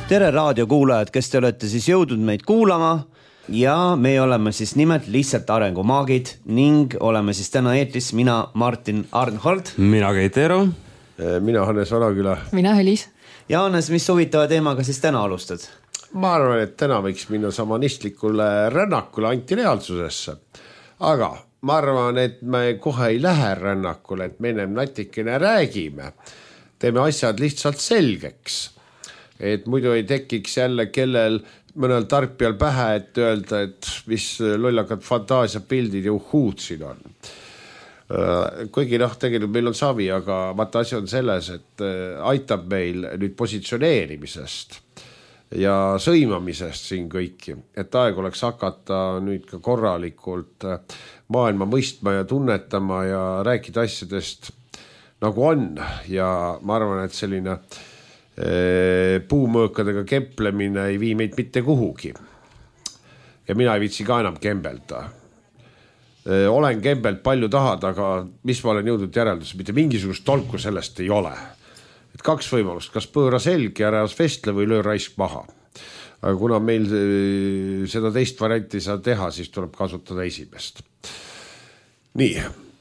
Tere raadiokuulajad, kes te olete siis jõudnud meid kuulama ja me oleme siis nimelt lihtsalt arengumaagid ning oleme siis täna eetris mina Martin Arnhold. Mina Keit Eero. Mina Hannes Vanaküla. Mina Helis. Ja Hannes, mis huvitava teemaga siis täna alustad? Ma arvan, et täna võiks minna samanistlikule rännakule antireaalsusesse. Aga ma arvan, et me kohe ei lähe rännakule, et me ennem natikene räägime. Teeme asjad lihtsalt selgeks. Et muidu ei tekiks jälle kellel mõnel tarpijal pähe, et öelda, et mis lollakad fantaasiapildid ja uhuud siin on. Kuigi tegelikult meil on savi, aga vaata asi on selles, et aitab meil nüüd positsioneerimisest ja sõimamisest siin kõiki. Et aeg oleks hakata nüüd ka korralikult maailma mõistma ja tunnetama ja rääkida asjadest nagu on. Ja ma arvan, et selline puumõõkadega kemplemine ei vii meid mitte kuhugi. Ja mina ei viitsi ka enam kembelda. Olen kembelt palju tahad, aga mis ma olen jõudnud järeldus, mitte mingisugust tolku sellest ei ole. Et kaks võimalust, kas pööra selg ja rääs vestle või löö raisk maha. Aga kuna meil seda teist varianti saa teha, siis tuleb kasutada esimest. Nii.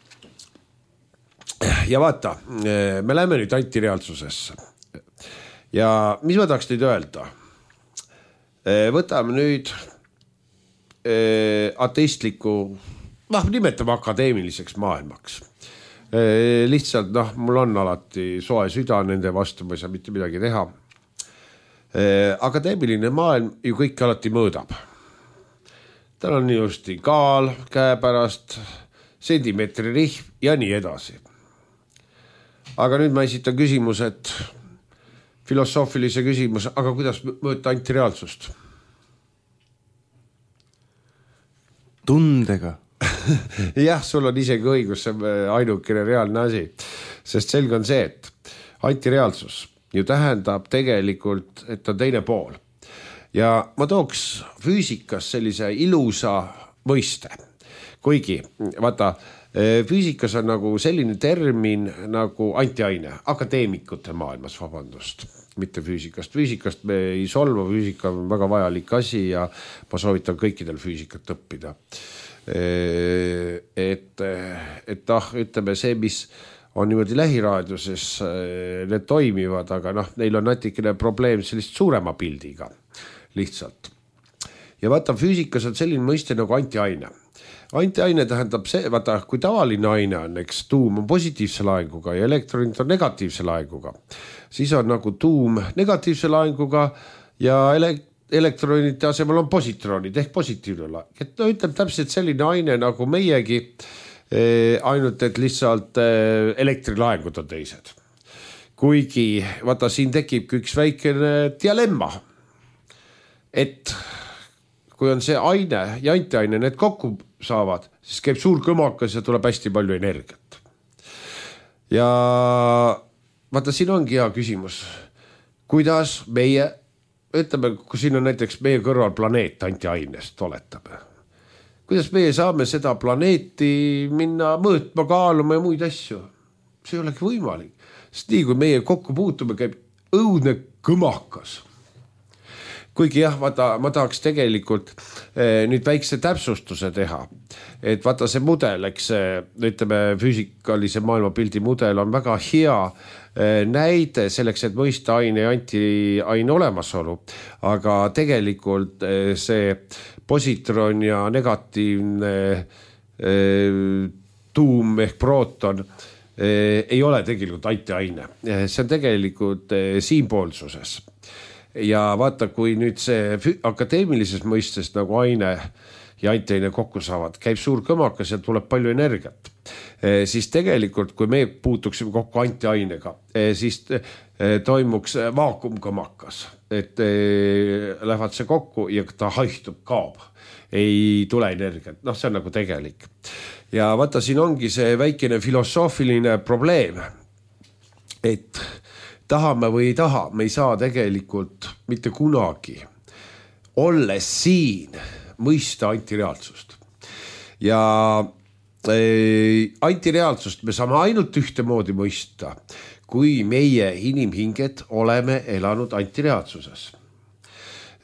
Ja vaata, me läheme nüüd antireaalsusesse. Ja mis ma tahaks nüüd öelda? Võtame nüüd ateistliku, nimetame akadeemiliseks maailmaks. Lihtsalt, mul on alati soe süda nende vastu, ma ei saa mitte midagi teha. Akadeemiline maailm ju kõik alati mõõdab. Tal on just kaal, käepärast, sentimeetri rihm ja nii edasi. Aga nüüd ma esitan küsimus, et filosoofilise küsimus, aga kuidas mõõta antireaalsust? Tundega. Jah, sul on isegi õigus, see on ainukene reaalne asi. Sest selge on see, et antireaalsus ju tähendab tegelikult, et on teine pool. Ja ma tooks füüsikas sellise ilusa mõiste. Kuigi, vaata, füüsikas on nagu selline termin nagu antiaine, akadeemikute maailmas, vabandust, mitte füüsikast. Füüsikast me ei solva, füüsika on väga vajalik asi ja ma soovitan kõikidel füüsikat õppida. Ütleme see, mis on niimoodi lähiraadiuses, need toimivad, aga neil on natikene probleem sellist suurema pildiga lihtsalt. Ja vaata, füüsikas on selline mõiste nagu antiaine. Antiaine tähendab see, vaata, kui tavaline aine on, eks tuum on positiivse laenguga ja elektronid on negatiivse laenguga. Siis on nagu tuum negatiivse laenguga ja elektronide asemel on positronid ehk positiivne laeng. Et ütleb täpselt selline aine nagu meiegi, ainult et lihtsalt elektrilaengud on teised. Kuigi, vaata, siin tekib üks väikene dilemma, et kui on see aine ja antiaine, need kokku saavad, siis käib suur kõmakas ja tuleb hästi palju energiat. Ja vaata, siin ongi hea küsimus. Kuidas meie, ütleme, kui siin on näiteks meie kõrval planeet antiainest, oletame. Kuidas meie saame seda planeeti minna mõõtma, kaaluma ja muid asju? See ei olegi võimalik. Sest nii, kui meie kokku puutume, käib õudne kõmakas. Kuigi jah, vaata, ma tahaks tegelikult nüüd väikse täpsustuse teha. Et vaata see mudel, eks ütleme, füüsikalise maailmapildi mudel on väga hea näide selleks, et mõista aine ja antiaine olemasolu. Aga tegelikult see positron ja negatiivne tuum ehk prooton ei ole tegelikult antiaine. See on tegelikult siinpoolsuses. Ja vaata, kui nüüd see akadeemilises mõistes nagu aine ja antiaine kokku saavad, käib suur kõmakas ja tuleb palju energiat, siis tegelikult, kui me puutuksime kokku antiainega, siis toimuks vaakumkõmakas, et lähevad see kokku ja ta haihtub, kaob, ei tule energiat. See on nagu tegelik. Ja vaata, siin ongi see väikene filosoofiline probleem, et tahame või ei taha, me ei saa tegelikult mitte kunagi olles siin mõista antireaalsust. Ja antireaalsust me saame ainult ühtemoodi mõista, kui meie inimhinged oleme elanud antireaalsuses.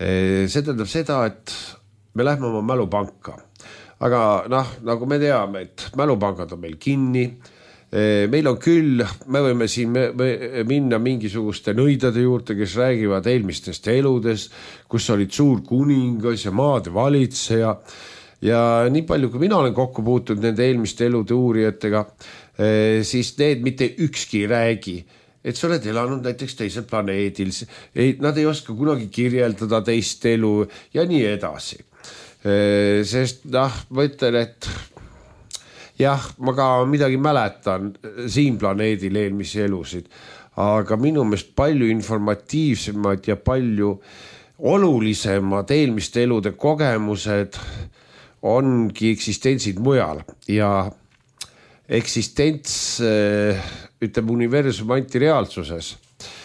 See tähendab seda, et me lähme oma mälupanka. Aga nagu me teame, et mälupangad on meil kinni. Meil on küll, me võime siin minna mingisuguste nõidade juurde, kes räägivad eelmistest eludest, kus olid suur kuningas ja maade valitseja. Ja nii palju, kui mina olen kokku puutunud nende eelmiste elude uurijatega, siis need mitte ükski räägi, et sa oled elanud näiteks teisel planeedil. Nad ei oska kunagi kirjeldada teist elu ja nii edasi. Sest ma ütlen, et jah, ma ka midagi mäletan siin planeedil eelmisi elusid, aga minu meelest palju informatiivsemad ja palju olulisemad eelmiste elude kogemused ongi eksistentsid mujal ja eksistents, ütleme universum antireaalsuses.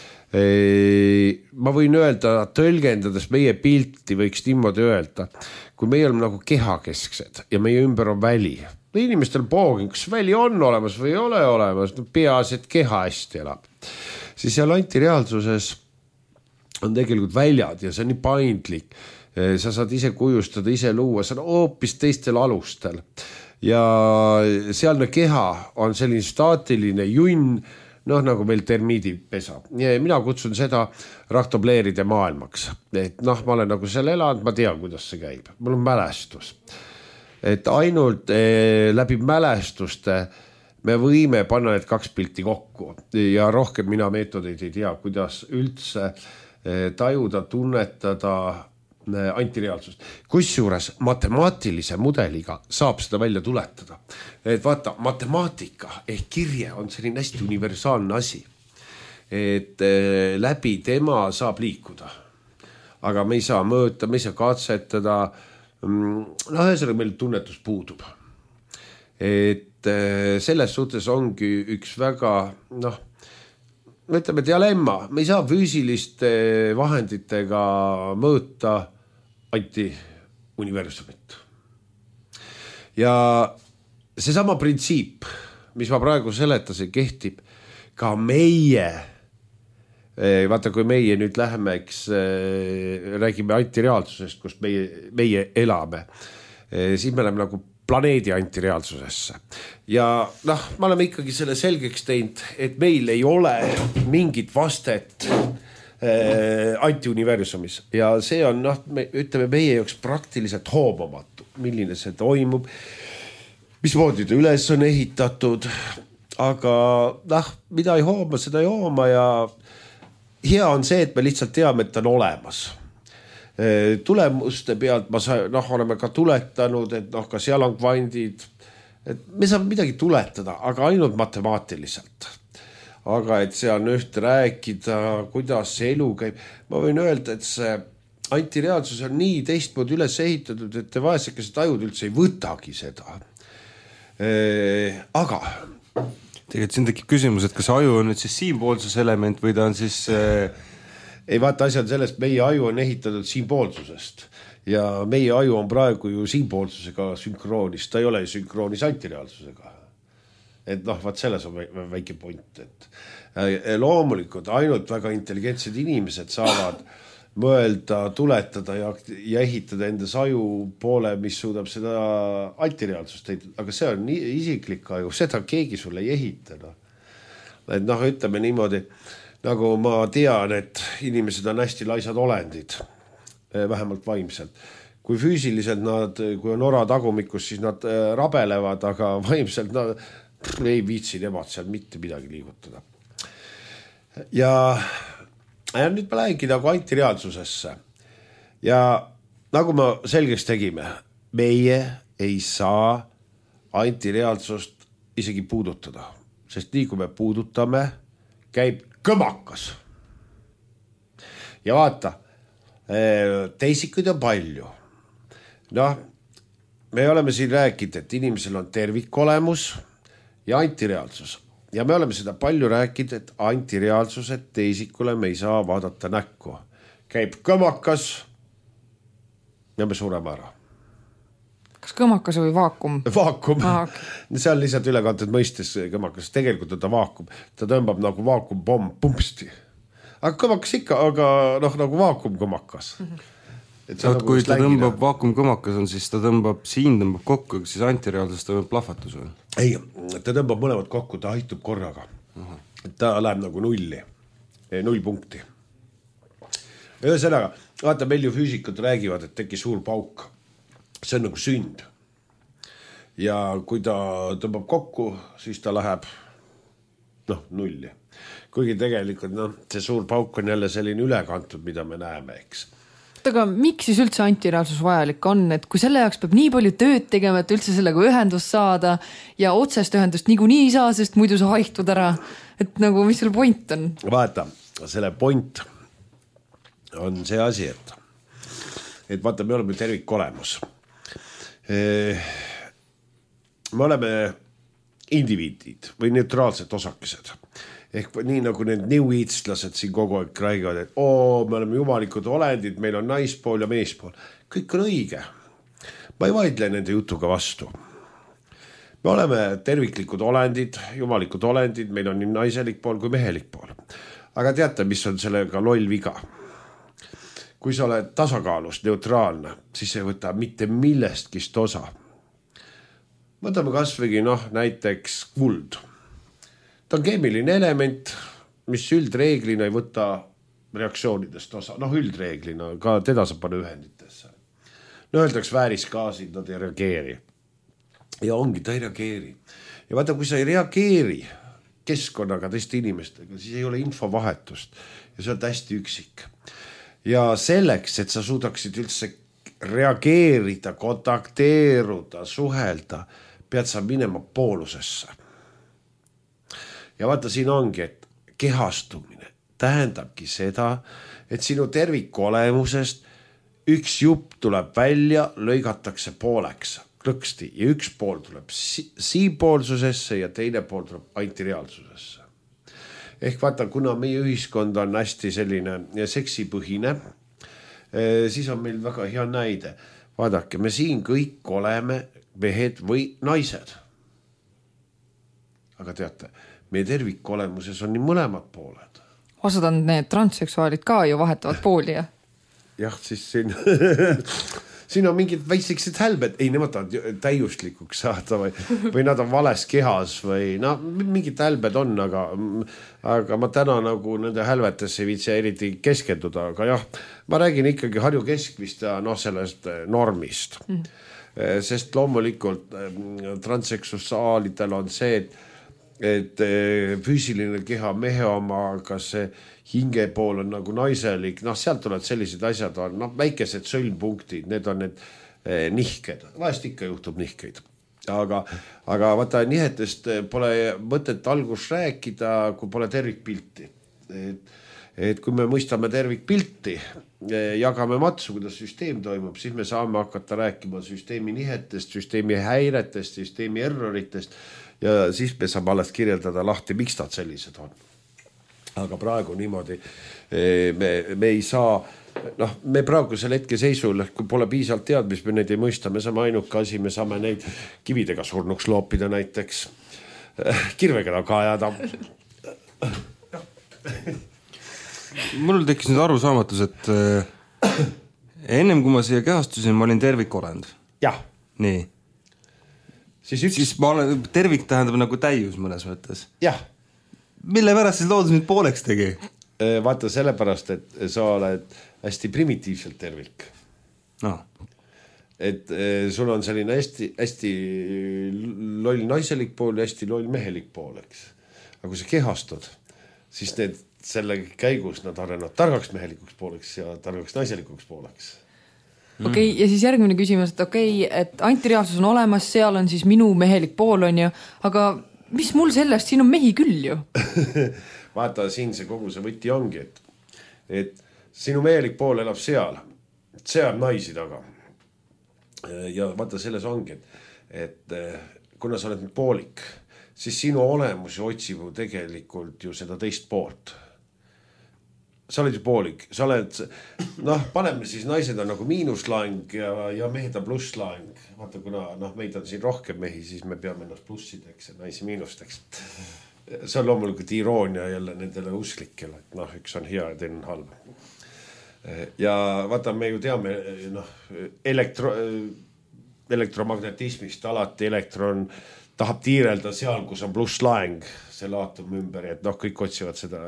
Ma võin öelda, tõlgendades meie pilti võiks niimoodi öelda, kui meie oleme nagu kehakesksed ja meie ümber on väli. Inimestel poogin, kas väli on olemas või ei ole olemas, peaasi, et keha hästi elab. Siis seal antireaalsuses on tegelikult väljad ja see on nii paindlik. Sa saad ise kujustada, ise luua, see on hoopis teistel alustel. Ja sealne keha on selline staatiline junn, nagu meil termiidipesa. Mina kutsun seda rahtobleeride maailmaks. Et ma olen nagu seal elanud, ma tean, kuidas see käib. Mul on mälestus. Et ainult läbi mälestuste me võime panna need kaks pilti kokku ja rohkem mina meetodeid ei tea, kuidas üldse tajuda, tunnetada antireaalsust. Kusjuures matemaatilise mudeliga saab seda välja tuletada. Et vaata, matemaatika ehk kirje on selline hästi universaalne asi. Et läbi tema saab liikuda. Aga me ei saa mõõta, me ei saa katsetada. Ühesõnaga meil tunnetus puudub. Et selles suhtes ongi üks väga, ütleme dilemma. Me ei saa füüsiliste vahenditega mõõta anti-universumit. Ja seesama printsiip, mis ma praegu seletasin, kehtib ka meie. Vaata, kui meie nüüd läheme, räägime antireaalsusest, kus meie elame, siis me oleme nagu planeedi antireaalsusesse. Ja me oleme ikkagi selle selgeks teinud, et meil ei ole mingit vastet antiuniversumis. Ja see on, ütleme, meie jaoks praktiliselt hoomamatu, milline see toimub, mismoodi ta üles on ehitatud, aga mida ei hooma, seda ei hooma ja hea on see, et me lihtsalt teame, et ta on olemas. Tulemuste pealt oleme ka tuletanud, et ka seal on kvandid. Et me saame midagi tuletada, aga ainult matemaatiliselt. Aga et see on üht rääkida, kuidas see elu käib. Ma võin öelda, et see antireaalsus on nii teistmoodi üles ehitatud, et te vaesekesed ajud üldse ei võtagi seda. Aga tegelikult siin tekib küsimus, et kas aju on nüüd siis siinpoolsus element või ta on siis... Ei vaata, asja on sellest, meie aju on ehitatud siinpoolsusest ja meie aju on praegu ju siinpoolsusega sünkroonis, ta ei ole sünkroonis antireaalsusega. Et vaat selles on väike point, et loomulikult ainult väga intelligentsed inimesed saavad mõelda, tuletada ja ehitada enda aju poole, mis suudab seda antireaalsust ehitada. Aga see on nii isiklik aju, seda keegi sulle ei ehita. Et ütleme niimoodi, nagu ma tean, et inimesed on hästi laisad olendid, vähemalt vaimselt. Kui füüsiliselt kui on ora tagumikus, siis nad rabelevad, aga vaimselt nad ei viitsi nemad seal mitte midagi liigutada. Ja nüüd ma lähengi nagu antireaalsusesse. Ja nagu me selgeks tegime, meie ei saa antireaalsust isegi puudutada. Sest nii kui me puudutame, käib kõmakas. Ja vaata, teisikuid on palju. Me oleme siin rääkinud, et inimesel on tervikolemus ja antireaalsus. Ja me oleme seda palju rääkinud, et antireaalsused teisikule me ei saa vaadata näkku. Käib kõmakas ja me sureme ära. Kas kõmakas või vaakum? Vaakum. See on lihtsalt ülekantud mõistes kõmakas. Tegelikult on ta vaakum. Ta tõmbab nagu vaakumpomm pumpsti. Aga kõmakas ikka, aga nagu vaakum kõmakas. kui ta tõmbab vaakumkõmakas on, siis ta tõmbab, siin tõmbab kokku, siis antireaalsus tõmbab plahvatus või? Ei, ta tõmbab mõlemad kokku, ta haitub korraga. Ta läheb nagu null punkti. Ühesõnaga, vaata, meil ju füüsikud räägivad, et tegi suur pauk. See on nagu sünd. Ja kui ta tõmbab kokku, siis ta läheb nulli. Kuigi tegelikult see suur pauk on jälle selline ülekantud, mida me näeme, eks. Aga miks siis üldse antireaalsus vajalik on, et kui selle jaoks peab nii palju tööd tegema, et üldse sellega ühendust saada ja otsest ühendust niikuinii ei saa, sest muidu sa haihtud ära, et nagu mis selle point on? Vaata, selle point on see asi, et vaata, me oleme tervik olemus. Me oleme indiviidid või neutraalsed osakesed. Ehk nii nagu need new-eatslased siin kogu aeg räägivad, et me oleme jumalikud olendid, meil on naispool ja meespool. Kõik on õige. Ma ei vaidle nende jutuga vastu. Me oleme terviklikud olendid, jumalikud olendid, meil on nii naiselik pool kui mehelik pool. Aga teate, mis on sellega loll viga? Kui sa oled tasakaalus, neutraalne, siis ei võta mitte millestkist osa. Võtame kasvõgi näiteks kuld. Ta on keemiline element, mis üldreeglina ei võta reaktsioonidest osa. Üldreeglina, ka teda saab panna ühenditesse. Öeldaks väärisgaasid, nad ei reageeri. Ja ongi, ta ei reageeri. Ja vaata, kui sa ei reageeri keskkonnaga teiste inimestega, siis ei ole infovahetust ja sa oled hästi üksik. Ja selleks, et sa suudaksid üldse reageerida, kontakteeruda, suhelda, pead sa minema poolusesse. Ja vaata, siin ongi, et kehastumine tähendabki seda, et sinu terviku olemusest üks jupp tuleb välja, lõigatakse pooleks, klõksti, ja üks pool tuleb siipoolsusesse ja teine pool tuleb antireaalsusesse. Ehk vaata, kuna meie ühiskond on hästi selline seksipõhine, siis on meil väga hea näide. Vaadake, me siin kõik oleme mehed või naised. Aga teate, meie tervikolemuses on nii mõlemad pooled. Osad on need transseksuaalid ka ju vahetavad pooli, jah? Jah, siis siin on mingid väikseksed hälbed. Ei, nemad on täiuslikuks saada või nad on vales kehas või mingid hälbed on, aga ma täna nagu nende hälvetesse ei viitsi eriti keskenduda. Aga jah, ma räägin ikkagi Harju keskmist ja sellest normist. Sest loomulikult transseksuaalidel on see, et füüsiline keha mehe oma, aga see hinge pool on nagu naiselik, sealt tulevad sellised asjad on, väikesed sõlmpunktid, need on need nihked, vahest ikka juhtub nihkeid, aga vaata nihetest pole mõtet algus rääkida, kui pole tervikpilti, et kui me mõistame tervikpilti, jagame matsu, kuidas süsteem toimub, siis me saame hakata rääkima süsteemi nihetest, süsteemi häiretest, süsteemi erroritest, ja siis me saame alles kirjeldada lahti, miks nad sellised on. Aga praegu niimoodi me ei saa, me praegusel hetke seisul, kui pole piisavalt teadmist, me neid ei mõista, me saame ainuke asi, me saame neid kividega surnuks loopida näiteks, kirvega ka ajada. Mul tekkis nüüd arusaamatus, et ennem kui ma siia kehastusin, ma olin tervikolend. Jah. Nii. Siis ma olen, tervik tähendab nagu täius mõnes mõttes. Jah. Mille pärast siis loodus nüüd pooleks tegi? Vaata sellepärast, et sa oled hästi primitiivselt tervik. Et sul on selline hästi loll naiselik pool ja hästi loll mehelik pool, eks. Aga kui sa kehastud, siis selle käigus nad arenevad targaks mehelikuks pooleks ja targaks naiselikuks pooleks. Okei, ja siis järgmine küsimus, et et antireaalsus on olemas, seal on siis minu mehelik pool on ju, aga mis mul sellest, siin on mehi küll ju? Vaata, siin see kogu see võti ongi, et sinu mehelik pool elab seal on naisi taga. Ja vaata, selles ongi, et kuna sa oled poolik, siis sinu olemus otsib tegelikult ju seda teist poolt. Sa oled ju poolik, sa oled, paneme siis naised on nagu miinuslaeng ja mehed on plusslaeng. Vaata, kuna meid on siin rohkem mehi, siis me peame ennast plussideks ja naisi miinusteks. See on loomulikult iroonia jälle nendele usklikele, et üks on hea ja teine on halb. ja vaata, me ju teame elektromagnetismist, alati elektron tahab tiirelda seal, kus on plusslaeng selle aatomi ümber, et kõik otsivad seda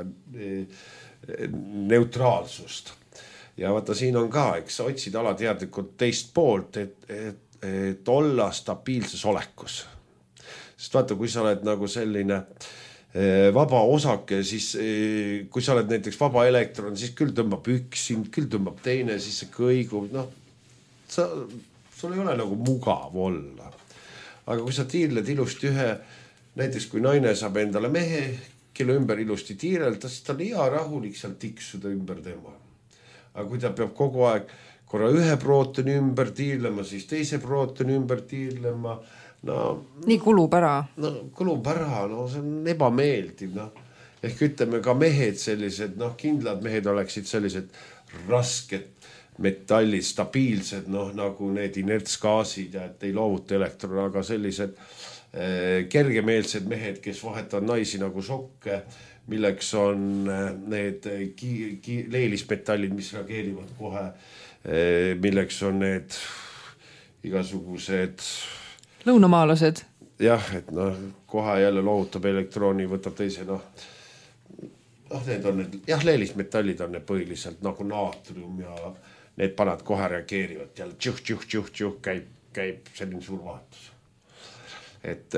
neutraalsust. Ja vaata, siin on ka, eks sa otsid alateadlikult teist poolt, et olla stabiilses olekus. Sest vaata, kui sa oled nagu selline vaba osake, siis kui sa oled näiteks vaba elektron, siis küll tõmbab üks, küll tõmbab teine, siis see kõigub, sul ei ole nagu mugav olla. Aga kui sa tiirled ilusti näiteks kui naine saab endale mehe, kelle ümber ilusti tiirelda, siis ta on hea rahulik seal tiksuda ümber tema. Aga kui ta peab kogu aeg korra ühe prootoni ümber tiirlema, siis teise prootoni ümber tiirlema, nii kulub ära. Kulub ära, see on ebameeldiv. Ehk ütleme ka mehed sellised, kindlad mehed oleksid sellised rasked metallid, stabiilsed, nagu need inertsgaasid ja et ei loovuta elektron, aga sellised kergemeelsed mehed, kes vahetavad naisi nagu sokke, milleks on need leelismetallid, mis reageerivad kohe, milleks on need igasugused lõunamaalased. Jah, et kohe jälle loovutab elektrooni, võtab teise, need on need, leelismetallid on need põhiliselt nagu naatrium ja need panad kohe reageerivad jälle tšuh, käib selline suur vahetus. Et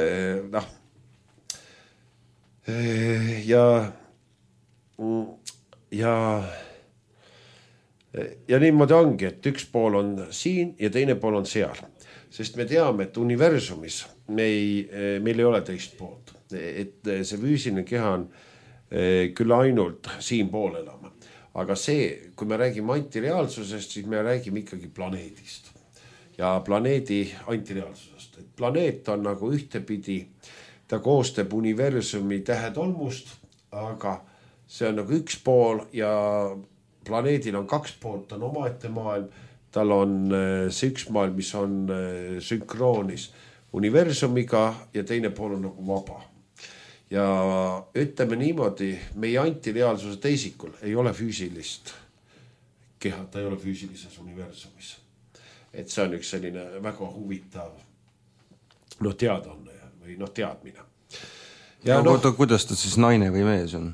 ja niimoodi ongi, et üks pool on siin ja teine pool on seal. Sest me teame, et universumis meil ei ole teist poolt. Et see füüsiline keha on küll ainult siin pool elama. Aga see, kui me räägime antireaalsusest, siis me räägime ikkagi planeedist. Ja planeedi antireaalsusest. Et planeet on nagu ühtepidi, ta koostab universumi tähetolmust, aga see on nagu üks pool ja planeedil on kaks poolt, on omaette maailm. Tal on see üks maailm, mis on sünkroonis universumiga ja teine pool on nagu vaba. Ja ütleme niimoodi, meie antireaalsuse teisikul ei ole füüsilist keha, ta ei ole füüsilises universumis. Et see on üks selline väga huvitav teadonne või teadmine. Ja kuidas ta siis naine või mees on?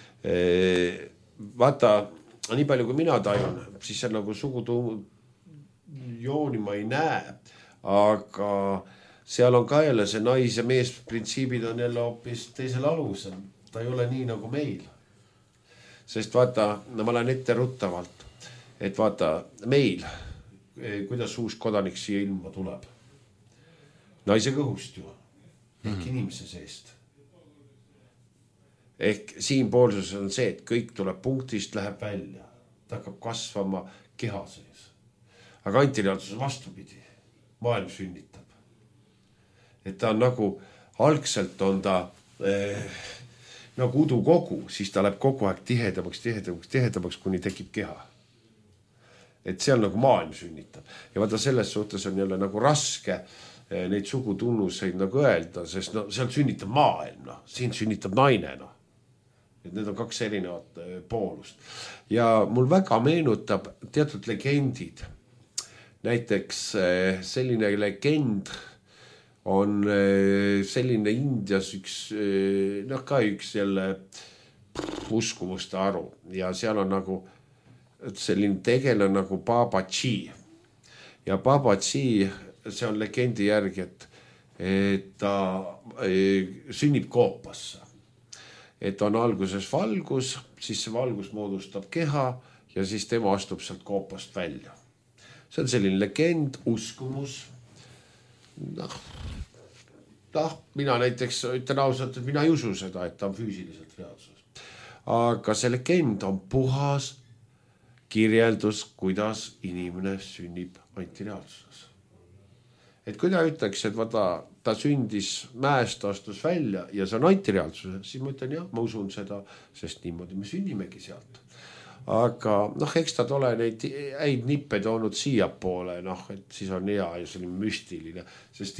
Vaata, nii palju kui mina tajun, siis see nagu jooni ma ei näe, aga seal on ka jälle see nais- ja mees printsiibid on jälle hoopis teisel alusel. Ta ei ole nii nagu meil. Sest vaata, ma olen ette ruttavalt, et vaata meil, kuidas uus kodanik siia ilma tuleb. Naise kõhust ju, ehk inimese seest. Ehk siinpoolsus on see, et kõik tuleb punktist, läheb välja. Ta hakkab kasvama keha sees. Aga antireaalsus vastupidi, maailm sünnitab. Et ta on nagu, algselt on ta nagu udukogu, siis ta läheb kogu aeg tihedamaks, kuni tekib keha. Et seal nagu maailm sünnitab. Ja vaata selles suhtes on jälle nagu raske neid sugutunnuseid nagu öelda, sest seal sünnitab maailm, siin sünnitab naine. Et need on kaks erinevat poolust. Ja mul väga meenutab teatud legendid. Näiteks selline legend on selline Indias üks jälle uskumuste aru. Ja seal on nagu selline tegele nagu Babaji. Ja Babaji, see on legendi järgi, et ta sünnib koopasse. Et on alguses valgus, siis see valgus moodustab keha ja siis tema astub sealt koopast välja. See on selline legend, uskumus. Mina näiteks ütlen ausalt, et mina ei usu seda, et ta on füüsiliselt reaalsus. Aga see legend on puhas kirjeldus, kuidas inimene sünnib antireaalsuses. Et kui ta ütleks, et ta sündis mäest, astus välja ja see on antireaalsus, siis ma ütlen jah, ma usun seda, sest niimoodi me sünnimegi sealt. Aga eks ta ole neid häid nippe toonud siia poole, et siis on hea ja selline müstiline, sest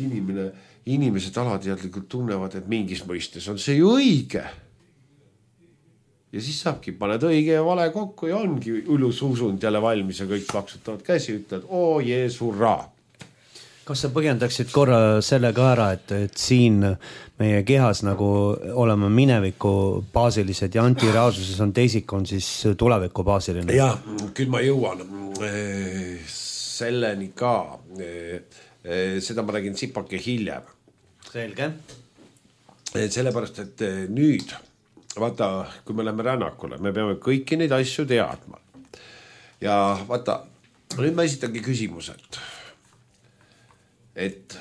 inimesed alateadlikult tunnevad, et mingis mõistes on see ju õige. ja siis saabki, paned õige ja vale kokku ja ongi ilus usund jälle valmis ja kõik plaksutavad käsi, ütlevad oo jees, hurraa. Kas sa põhjendaksid korra selle ka ära, et siin meie kehas nagu oleme mineviku baasilised ja antireaalsuses on teisik on siis tuleviku baasiline? Ja, küll ma jõuan selleni ka. Seda ma räägin sipake hiljem. Selge. Sellepärast, et nüüd, vaata, kui me läheme rännakule, me peame kõiki neid asju teadma. Ja vaata, nüüd ma esitangi küsimused. Et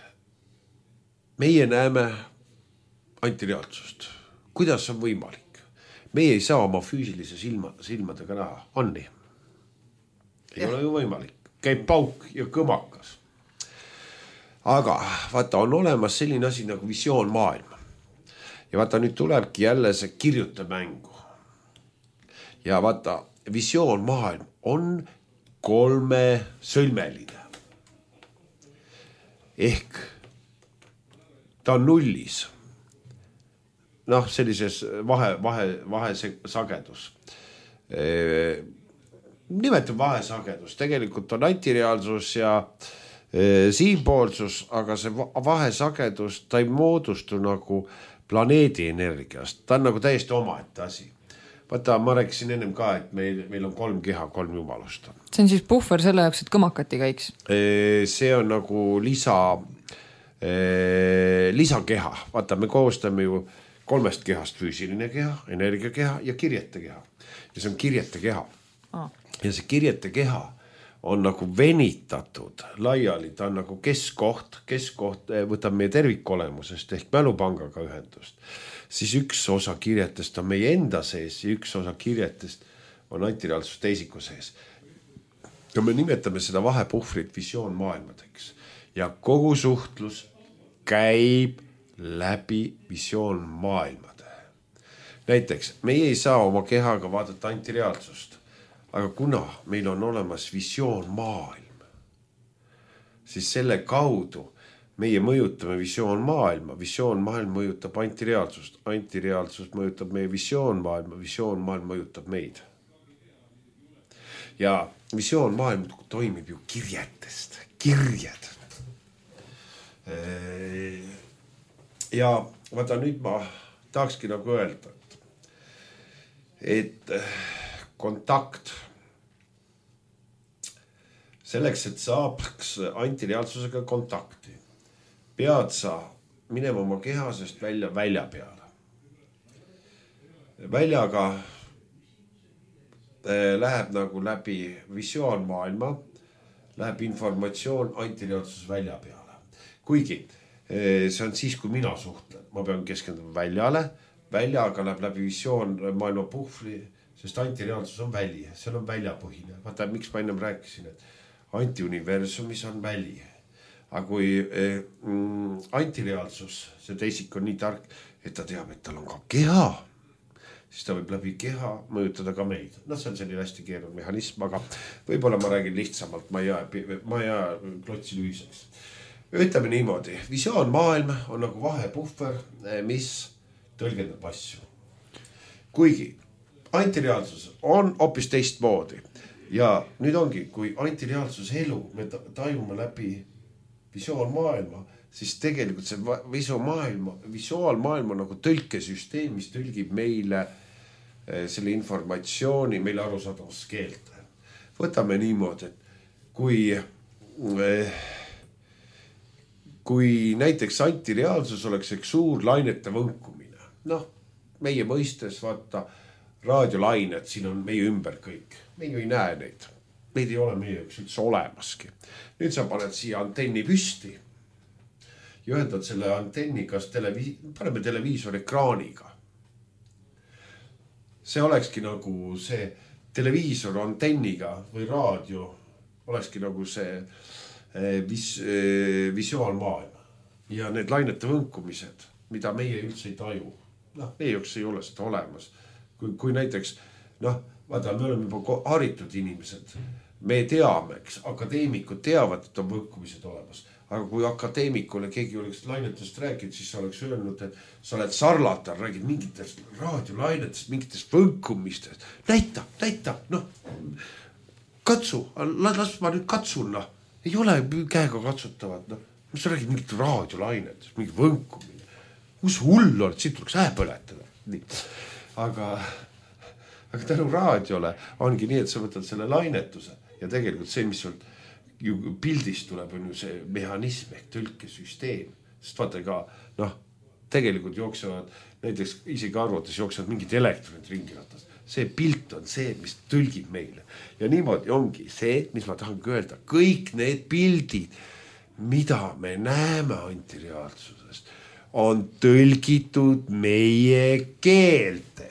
meie näeme antireaalsust. Kuidas on võimalik? Meie ei saa oma füüsilise silmadega näha. On nii? Ei ole ju võimalik. Käib pauk ja kõmakas. Aga vaata, on olemas selline asi nagu visioon maailma. Ja vaata, nüüd tulebki jälle see kirjuta mängu. Ja vaata, visioon maailm on 3 sõlmeline. Ehk ta on nullis. Noh, sellises vahe sagedus. Nimetab vahesagedus. Tegelikult on antireaalsus ja siinpoolsus, aga see vahesagedus, ta ei moodustu nagu planeedi energiast. Ta on nagu täiesti omaette asi. Vaata, ma rääkisin ennem ka, et meil on 3 keha, 3 jumalust. See on siis puhver selle jaoks, et kõmakati käiks? See on nagu lisakeha. Vaata, me koostame ju 3 kehast: füüsiline keha, energiakeha ja kirjete keha. Ja see on kirjete keha. Ja see kirjete keha on nagu venitatud laiali, ta on nagu keskkoht, võtab meie tervikolemusest ehk mälupangaga ühendust. Siis üks osa kirjetest on meie enda sees ja üks osa kirjetest on antireaalsus teisiku sees. Ja me nimetame seda vahepuhvrit visioon maailmadeks. Ja kogu suhtlus käib läbi visioon maailmade. Näiteks, meie ei saa oma kehaga vaadata antireaalsust, aga kuna meil on olemas visioon maailm, siis selle kaudu meie mõjutame visioon maailm mõjutab antireaalsust mõjutab meie visioon maailm mõjutab meid. Ja visioon maailm toimib ju kirjetest, kirjed. Ja vaata, nüüd ma tahakski nagu öelda, et kontakt selleks, et saaks antireaalsusega kontakti, pead sa minema oma kehasest välja peale. Väljaga läheb nagu läbi visioon maailma, läheb informatsioon antireaalsus välja peale. Kuigi see on siis, kui mina suhtlen. Ma pean keskenduma väljale, väljaga läheb läbi visioon maailma puhvri, sest antireaalsus on väli, seal on väljapõhine. Vaata, miks ma ennem rääkisin, et antiuniversumis on väli. Aga kui antireaalsus, see teisik on nii tark, et ta teab, et tal on ka keha, siis ta võib läbi keha mõjutada ka meid. No see on selline hästi keeruline mehhanism, aga võib-olla ma räägin lihtsamalt, ma ei jää klotsi lühiseks. Ütleme niimoodi, visioon maailm on nagu vahepuhver, mis tõlgendab asju. Kuigi antireaalsus on hoopis teistmoodi ja nüüd ongi, kui antireaalsus elu me tajume läbi visioon maailma, siis tegelikult see visuaalmaailma nagu tõlkesüsteem, mis tõlgib meile selle informatsiooni, meile arusaadavas keelt. Võtame niimoodi, et kui näiteks antireaalsus oleks üks suur lainete võnkumine, noh, meie mõistes vaata raadiolained, siin on meie ümber kõik, me ju ei näe neid. Neid ei ole meie üks üldse olemaski. Nüüd sa paned siia antenni püsti ja ühendad selle antenni kas paneme televiisori ekraaniga. See olekski nagu see televiisor antenniga või raadio olekski nagu see visuaalmaailm. Ja need lainete võnkumised, mida meie üldse ei taju. Noh, meie jaoks ei ole seda olemas. Kui näiteks, noh, vaata, me oleme juba haritud inimesed. Me teame, akadeemikud teavad, et on võnkumised olemas. aga kui akadeemikule keegi oleks lainetest rääkinud, siis sa oleks öelnud, et sa oled sarlatan, räägid mingitest raadiolainetest, mingitest võnkumistest. Näita, noh, katsu, las ma nüüd katsun, noh. Ei ole käega katsutavad, noh. Mis sa räägid mingit raadiolainetest, mingi võnkumine. Kus hull oled, siit tuleks põletada. Nii. Aga tänu raadiole ongi nii, et sa võtad selle lainetuse ja tegelikult see, mis sul ju pildist tuleb, on ju see mehhanism ehk tõlkesüsteem. Sest vaata ka, noh, tegelikult jooksevad, näiteks isegi arvates jooksevad mingid elektronid ringiratast. See pilt on see, mis tõlgib meile. Ja niimoodi ongi see, mis ma tahan öelda. Kõik need pildid, mida me näeme antireaalsusest, on tõlgitud meie keelte.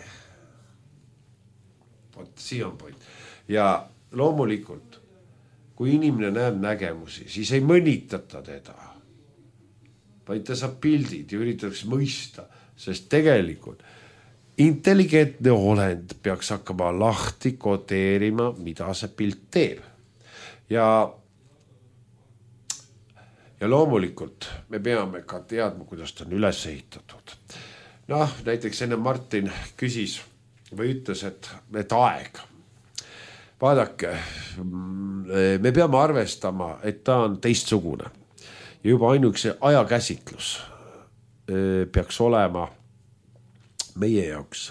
Vot, siin on point. Ja loomulikult, kui inimene näeb nägemusi, siis ei mõnitata teda. Vaid ta saab pildid ja üritatakse mõista, sest tegelikult intelligentne olend peaks hakkama lahti kodeerima, mida see pilt teeb. Ja loomulikult me peame ka teadma, kuidas ta on üles ehitatud. Noh, näiteks enne Martin küsis või ütles, et aeg. Vaadake, me peame arvestama, et ta on teistsugune. Ja juba ainuks ajakäsitlus peaks olema meie jaoks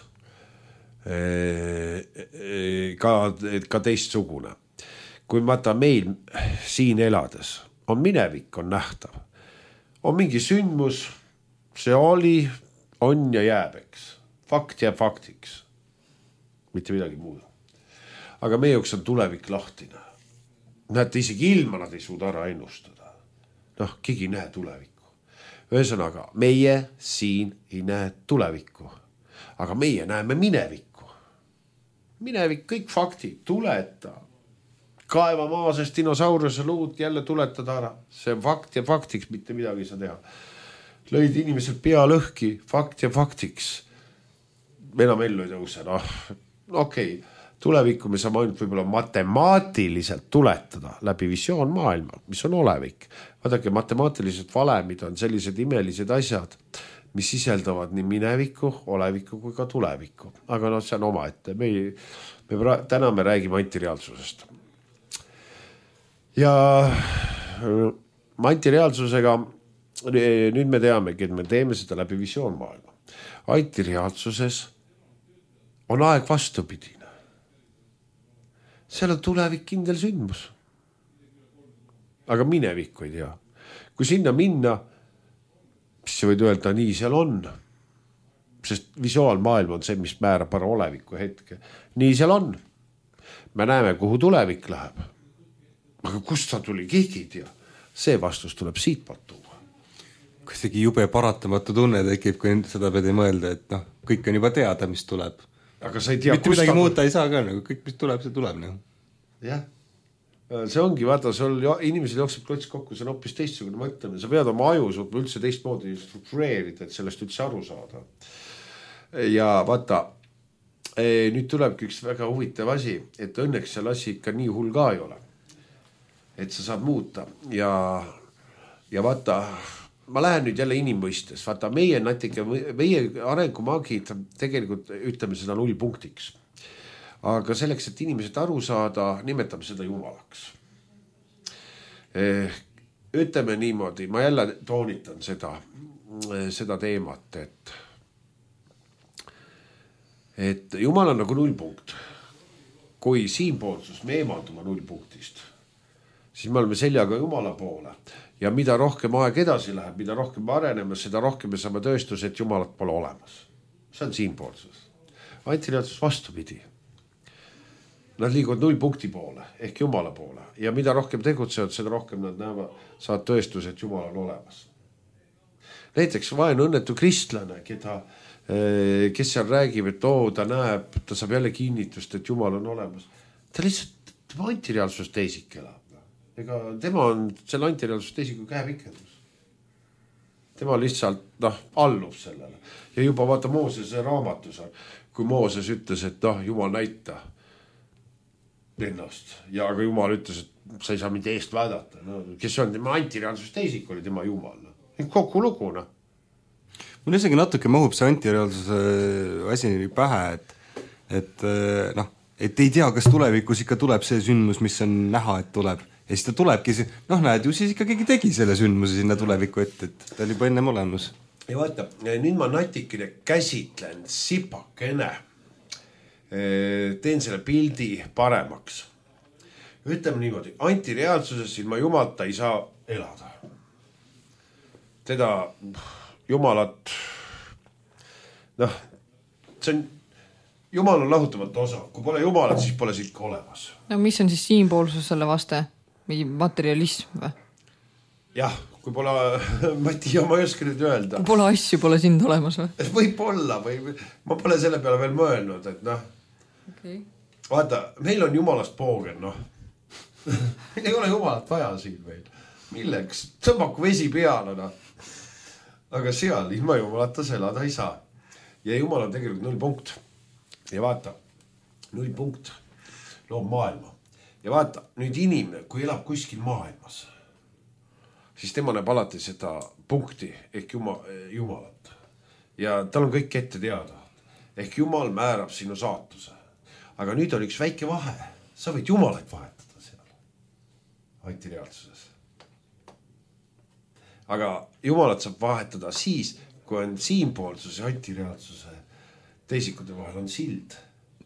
ka teistsugune. Kui vaata meil siin elades on minevik, on nähtav. On mingi sündmus, see oli, on ja jääb, eks. Fakt jääb faktiks. Mitte midagi muuda. Aga meie jaoks on tulevik lahtine. Näete, isegi ilma nad ei suuda ära ennustada. Noh, keegi ei näe tulevikku. Ühesõnaga, meie siin ei näe tulevikku. Aga meie näeme minevikku. Minevik, kõik faktid, tuleta. Kaeva maa sest dinosauruse luud, jälle tuletada ära. See fakt ja faktiks, mitte midagi ei saa teha. Lõid inimesel pea lõhki, fakt ja faktiks. Enam ellu ei tõuse, noh, okei. Tulevikku me saame ainult võib-olla matemaatiliselt tuletada läbi visioonmaailma, mis on olevik. Vaadake, matemaatilised valemid on sellised imelised asjad, mis siseldavad nii minevikku, olevikku kui ka tulevikku. Aga noh, see on oma ette. Täna me räägime antireaalsusest. Ja antireaalsusega nüüd me teamegi, et me teeme seda läbi visioonmaailma. Antireaalsuses on aeg vastupidine. Seal on tulevik kindel sündmus. Aga minevikku ei tea. Kui sinna minna, siis sa võid öelda, nii seal on. Sest visuaalmaailm on see, mis määrab ära oleviku hetke. Nii seal on. Me näeme, kuhu tulevik läheb. Aga kust ta tuli, keegi ei tea. See vastus tuleb siit tuua. Kuidagi jube paratamatu tunne tekib, kui seda pead ei mõelda, et noh, kõik on juba teada, mis tuleb. Aga sa ei tea, mitte midagi muuta ei saa ka, nagu kõik, mis tuleb, see tuleb. Nagu. Jah, see ongi, vaata, inimesel jookseb klots kokku, see on hoopis teistsugune mõtlemine. Sa pead oma aju suutma üldse teistmoodi struktureerida, et sellest üldse aru saada. Ja vaata, nüüd tulebki üks väga huvitav asi, et õnneks seal asi ikka nii hull ka ei ole. Et sa saad muuta ja vaata, ma lähen nüüd jälle inimmõistes, vaata meie arengumagid tegelikult ütleme seda 0 punktiks. Aga selleks, et inimesed aru saada, nimetame seda jumalaks. Ütleme niimoodi, ma jälle toonitan seda teemat, et jumal on nagu 0 punkt. Kui siinpoolsus me eemaldume 0 punktist, siis me oleme seljaga jumala poole. Ja mida rohkem aeg edasi läheb, mida rohkem me areneme, seda rohkem me saame tõestus, et jumalat pole olemas. See on siinpoolsus. Antireaalsus vastupidi. Nad liiguvad 0 punkti poole ehk jumala poole. Ja mida rohkem tegutsevad, seda rohkem nad saavad tõestus, et jumal on olemas. Näiteks vaene õnnetu kristlane, kes seal räägib, et ta näeb, ta saab jälle kinnitust, et jumal on olemas. Ta lihtsalt antireaalsus teisik elab. Ega tema on selle antireaalsus teisiku käepikendus. Tema lihtsalt allub sellele. Ja juba vaata Moosese raamatus, kui Mooses ütles, et jumal näita. ennast ja ka Jumal ütles, et sa ei saa mind eest vaadata. No, kes on tema antireaalsus teisik, oli tema Jumal. Kogu lugu, noh. Mul isegi natuke mahub see antireaalsuse asi pähe, et noh, et ei tea, kas tulevikus ikka tuleb see sündmus, mis on näha, et tuleb. Ja siis ta tulebki, noh näed ju, siis ikka keegi tegi selle sündmuse sinna tuleviku ette, et ta oli juba ennem olemas. Ja vaata, nüüd ma natikene käsitlen sipakene. Teen selle pildi paremaks. Ütleme niimoodi, antireaalsuses ilma Jumalta ei saa elada. Teda Jumalat, noh, see on, Jumal on lahutamatu osa. Kui pole Jumalat, siis pole siit ka olemas. No mis on siis siinpoolsus selle vaste? Või materialism või? Jah, kui pole, ma ei tea, ma ei oska nüüd öelda. Kui pole asju, pole sind olemas või? Võib-olla, ma pole selle peale veel mõelnud, et noh. Okay. Vaata, meil on Jumalast poogen, noh. Meil ei ole Jumalat vaja siin meil. Milleks? Tõmbaku vesi peale, noh. Aga seal ilma Jumalata elada ei saa. Ja Jumal on tegelikult 0 punkt. Ja vaata, 0 punkt loob maailma. Ja vaata, nüüd inimene, kui elab kuskil maailmas, siis tema näeb alati seda punkti ehk Jumalat. Ja tal on kõik ette teada. Ehk Jumal määrab sinu saatuse. Aga nüüd on üks väike vahe. Sa võid Jumalat vahetada seal. Antireaalsuses. Aga Jumalat saab vahetada siis, kui on siinpoolsuse ja antireaalsuse teisikute vahel on sild.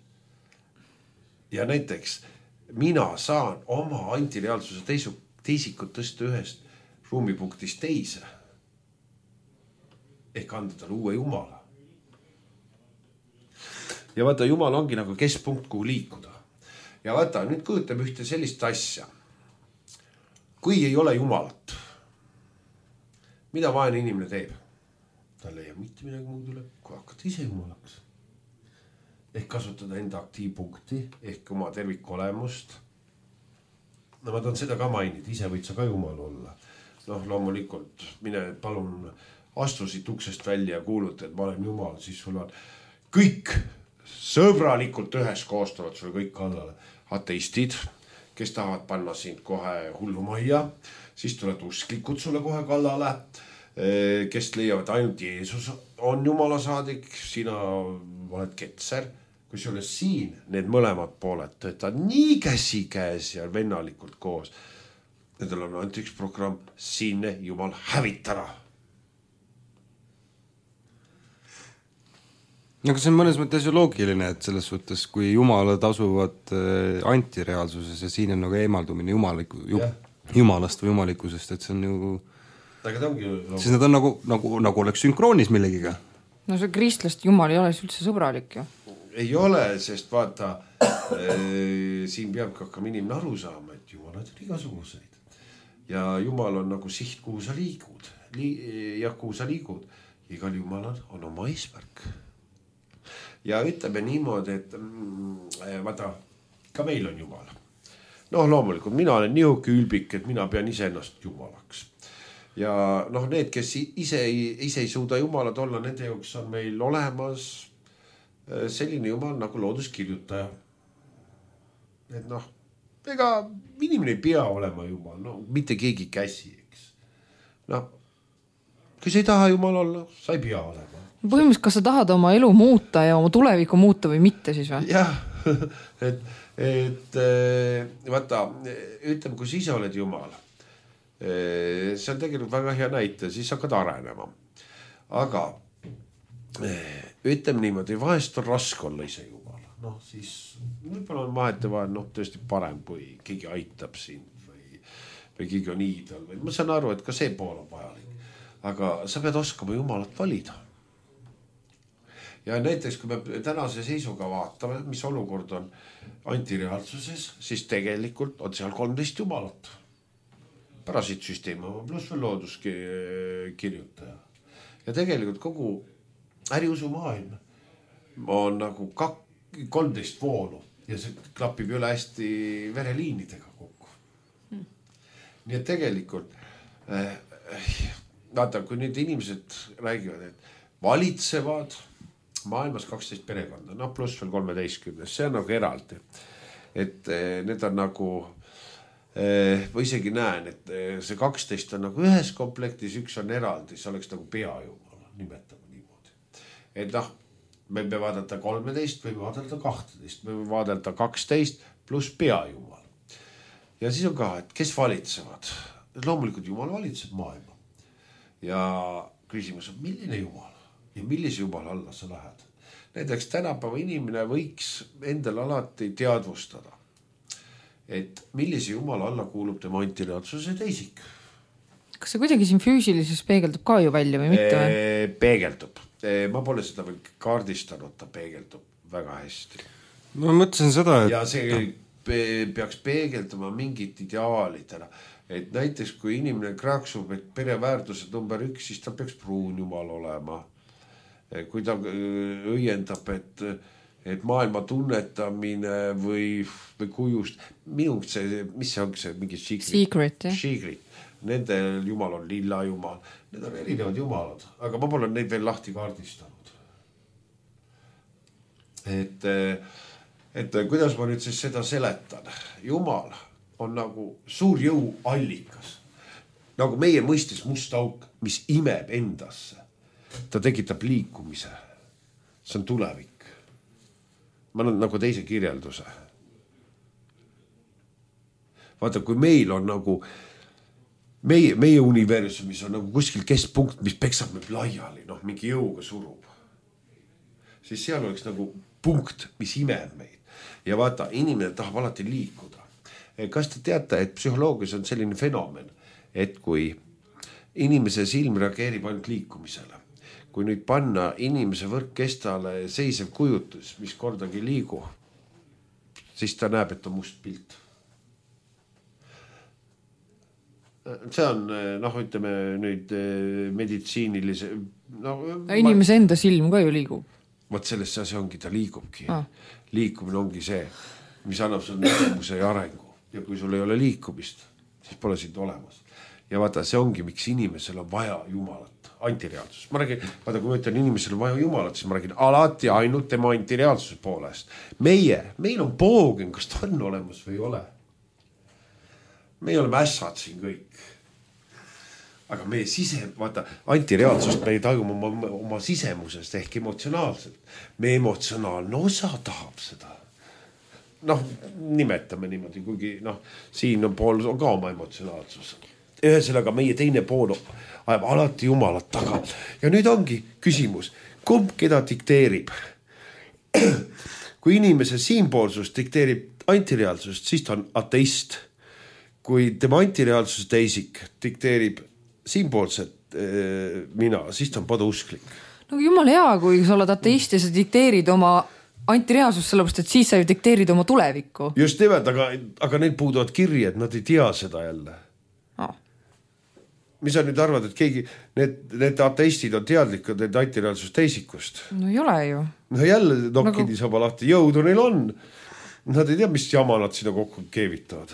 Ja näiteks mina saan oma antireaalsuse teisikut tõsta ühest ruumipunktist teise. Ehk anda talle uue Jumala. Ja vaata, Jumal ongi nagu keskpunkt, kuhu liikuda. Ja vaata, nüüd kujutame ühte sellist asja. Kui ei ole Jumalat, mida vaene inimene teeb? Ta leiab mitte midagi muud üle, kui hakata ise Jumalaks. Ehk kasutada enda aktiivpunkti, ehk oma tervikolemust. No ma tahan seda ka mainida, ise võid sa ka Jumal olla. Noh, loomulikult, mine palun astusid uksest välja ja kuuluta, et ma olen Jumal, siis sul on kõik sõbralikult ühes koostavad sulle kõik kallale. Ateistid, kes tahavad panna sind kohe hullumajja, siis tuled usklikud sulle kohe kallale, kes leiavad ainult Jeesus on Jumala saadik, sina oled ketser, kui sulle siin need mõlemad pooled töötavad nii käsi käes ja vennalikult koos. Nendel on ainult üks programm, siinne Jumal hävitara. Aga see on mõnes mõttes ju loogiline, et selles suhtes, kui Jumalad asuvad antireaalsuses ja siin on nagu eemaldumine Jumalast või jumalikkusest, et see on ju... Aga ta ongi ju... Siis nad on nagu oleks sünkroonis millegiga. No see kristlast Jumal ei ole üldse sõbralik ju. Ei ole, sest vaata, siin peabki hakkama inimene aru saama, et Jumalad on igasuguseid. Ja Jumal on nagu siht, kuhu sa liigud. Ja kuhu sa liigud. Igal Jumalal on oma eesmärk. Ja ütleme niimoodi, et vaata, ka meil on Jumal. Noh, loomulikult, mina olen nii ülbik, et mina pean ise ennast Jumalaks. Ja noh, need, kes ise ei suuda Jumalad olla, nende jaoks on meil olemas selline Jumal nagu looduskirjutaja. Et noh, ega inimene ei pea olema Jumal, no mitte keegi käsi, eks. Noh, kui sa ei taha Jumal olla, sa ei pea olema. Põhimõtteliselt, kas sa tahad oma elu muuta ja oma tulevikku muuta või mitte siis või? Jah, et vaata, ütleme, kui sa ise oled Jumal, see on tegelikult väga hea näite, siis hakkad arenema. Aga ütleme niimoodi, vahest on raske olla ise Jumal. Noh, siis võib-olla on vahetevahel tõesti parem, kui keegi aitab sind või keegi on iidol. Ma saan aru, et ka see pool on vajalik. Aga sa pead oskama Jumalat valida. Ja näiteks, kui me tänase seisuga vaatame, mis olukord on antireaalsuses, siis tegelikult on seal 13 Jumalat. Parasiitsüsteem on pluss veel looduskirjutaja. Ja tegelikult kogu äriusu maailm on nagu 13 voolu ja see klapib üle hästi vereliinidega kokku. Nii et tegelikult, vaata, kui nüüd inimesed räägivad, et valitsevad maailmas 12 perekonda, pluss veel 13, see on nagu eraldi. et need on nagu või isegi näen, et see 12 on nagu ühes komplektis, üks on eraldi, see oleks nagu peajumal, nimetame niimoodi. Et noh, me võime vaadata 13, võime vaadata 12, võime vaadata 12 pluss peajumal. Ja siis on ka, et kes valitsevad? Loomulikult jumal valitseb maailma. Ja küsimus on, milline jumal ja millise jumala alla sa lähed? Näiteks tänapäeva inimene võiks endal alati teadvustada, et millise jumala alla kuulub tema antireaalsuse teisik. Kas see kuidagi siin füüsilises peegeldub ka ju välja või mitte? Peegeldub. Ma pole seda veel kaardistanud, ta peegeldub väga hästi. Ma mõtlesin seda, et... Ja see peaks peegeldama mingit ideaalidena. Et näiteks kui inimene kraaksub, et pereväärtused number 1, siis ta peaks pruun jumal olema. Kui ta õiendab, et maailma tunnetamine või kujust, minung see, mis see on see, mingi secret, nendel jumal on lilla jumal, need on erinevad jumalad, aga ma pole neid veel lahti kaardistanud. Et kuidas ma nüüd siis seda seletan? Jumal on nagu suur jõu allikas, nagu meie mõistes must auk, mis imeb endasse. Ta tekitab liikumise. See on tulevik. Ma olen nagu teise kirjelduse. Vaata, kui meil on nagu meie universumis on nagu kuskil keskpunkt, mis peksab meid laiali, noh, mingi jõuga surub. Siis seal oleks nagu punkt, mis imeb meid. Ja vaata, inimene tahab alati liikuda. Kas te teate, et psühholoogias on selline fenomen, et kui inimese silm reageerib ainult liikumisele, kui nüüd panna inimese võrkkestale seisev kujutus, mis kordagi liigu, siis ta näeb, et on must pilt. See on, noh, ütleme nüüd meditsiinilise... Inimese enda silm ka ju liigub. Vaat sellest see ongi, ta liigubki. Liikumine ongi see, mis annab sul nägemuse ja arengu. Ja kui sul ei ole liikumist, siis pole sind olemas. Ja vaata, see ongi, miks inimesel on vaja jumalat. Antireaalsus. Ma räägin, vaata, kui ma ütlen inimesel on vaja jumalat, siis ma räägin alati ainult tema antireaalsuse poolest. Meil on poogen, kas ta on olemas või ei ole. Me oleme ässad siin kõik. Aga meie vaata, antireaalsust me ei tajuma oma sisemusest ehk emotsionaalselt. Me emotsionaalne osa tahab seda. Noh, nimetame niimoodi, kuigi siin on pool on ka oma emotsionaalsus. Ühesõnaga meie teine pool ajab alati jumalat taga. Ja nüüd ongi küsimus, kumb keda dikteerib? Kui inimese siinpoolsus dikteerib antireaalsust, siis ta on ateist. Kui tema antireaalsuse teisik dikteerib siinpoolset mina, siis ta on paduusklik. No jumal hea, kui sa oled ateist ja sa dikteerid oma antireaalsust, sellepärast, et siis sa ju dikteerid oma tulevikku. Just nimelt, aga neil puuduvad kirjad, nad ei tea seda jälle. Mis sa nüüd arvad, et keegi, need ateistid on teadlikud need antireaalsust teisikust? No ei ole ju. No jälle nokkidi saba lahti, jõudu neil on. Nad ei tea, mis jama nad sinna kokku keevitavad.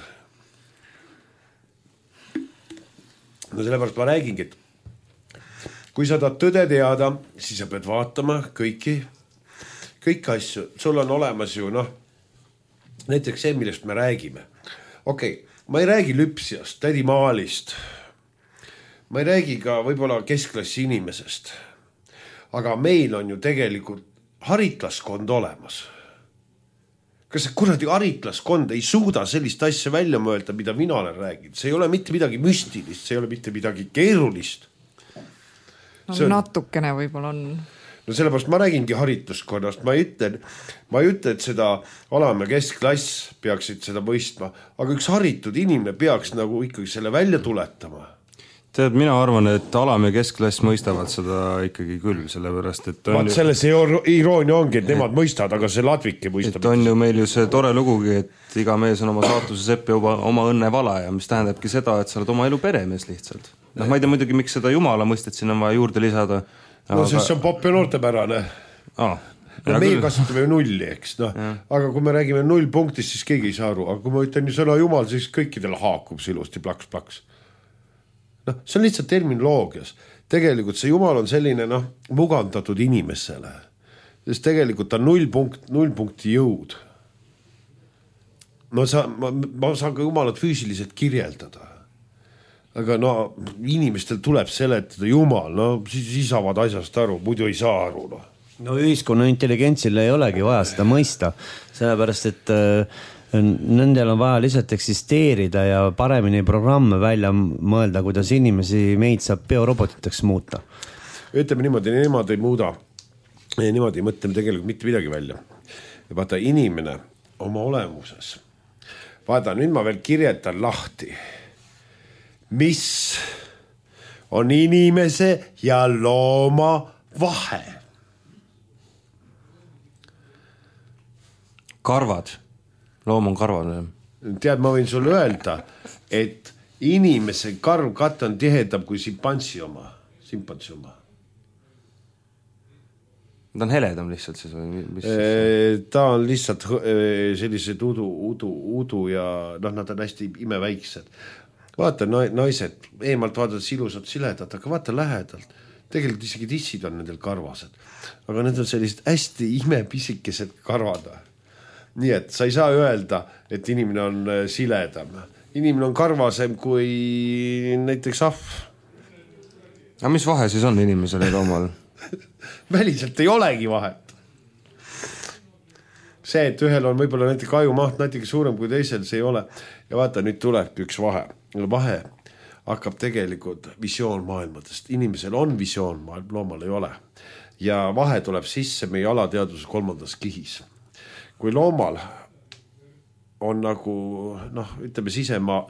No sellepärast ma räägingi, et kui sa tahad tõde teada, siis sa pead vaatama kõiki asju. Sul on olemas ju, näiteks see, millest me räägime. Okei, ma ei räägi lüpsiast, tädi Maalist. Ma ei räägi ka võib-olla keskklassi inimesest. Aga meil on ju tegelikult haritlaskond olemas. Kas see kuradi haritlaskond ei suuda sellist asja välja mõelda, mida mina olen rääginud? See ei ole mitte midagi müstilist, see ei ole mitte midagi keerulist. Natukene võib-olla on. No sellepärast ma räägingi haritluskonnast, ma ei ütle, et seda alam- ja keskklass peaksid seda mõistma, aga üks haritud inimene peaks nagu ikkagi selle välja tuletama. Tead, mina arvan, et alam- ja keskklass mõistavad seda ikkagi küll, sellepärast, et vaat selles iroonia ongi, et nemad mõistavad, aga see ladvik ei mõista. Et on ju meil ju see tore lugugi, et iga mees on oma saatuse sepp ja oma õnne valaja, mis tähendabki seda, et sa oled oma elu peremees lihtsalt. Ma ei tea muidugi, miks seda jumala mõistet siin on vaja juurde lisada. No sest see on popp ja noortepärane. Meil kasutame ju nulli, eks. Aga kui me räägime 0 punktist, siis keegi ei saa aru. Aga kui ma ütlen sõna jumal, siis kõikidel haakub see ilusti plaks. See on lihtsalt terminoloogias. Tegelikult see jumal on selline mugandatud inimesele. Sest tegelikult on 0 punkti jõud. ma saan ka jumalat füüsiliselt kirjeldada. Aga no inimestel tuleb seletada jumal, no siis saavad asjast aru, muidu ei saa aru. No ühiskonna intelligentsil ei olegi vaja seda mõista, sellepärast et nendel on vaja lihtsalt eksisteerida ja paremini programme välja mõelda, kuidas inimesi meid saab biorobotiteks muuta. Ütleme niimoodi, nemad ei muuda, niimoodi ei mõtleme tegelikult mitte midagi välja. Ja vaata, inimene oma olemuses. Vaata, nüüd ma veel kirjetan lahti, mis on inimese ja looma vahe. Karvad. Loom on karvad. Tead, ma võin sulle öelda, et inimese karvkatt on tihedam kui simpansi oma. Ta on heledam lihtsalt siis või? Ta on lihtsalt sellised udu ja nad on hästi imeväiksed. Vaata, naised, eemalt vaatad ilusad siledad, aga vaata lähedalt. Tegelikult isegi tissid on nendel karvased. Aga need on sellised hästi imepisikesed karvad. Nii et sa ei saa öelda, et inimene on siledam. Inimene on karvasem kui näiteks ahv. Aga mis vahe siis on inimesel ja loomal? Väliselt ei olegi vahet. See, et ühel on võib-olla näiteks ajumaht natuke suurem kui teisel, see ei ole. Ja vaata, nüüd tuleb üks vahe. Vahe hakkab tegelikult visioonmaailmadest. Inimesel on visioonmaailm, loomal ei ole. Ja vahe tuleb sisse meie alateaduse 3. kihis. Kui loomal on nagu, ütleme sisemaa,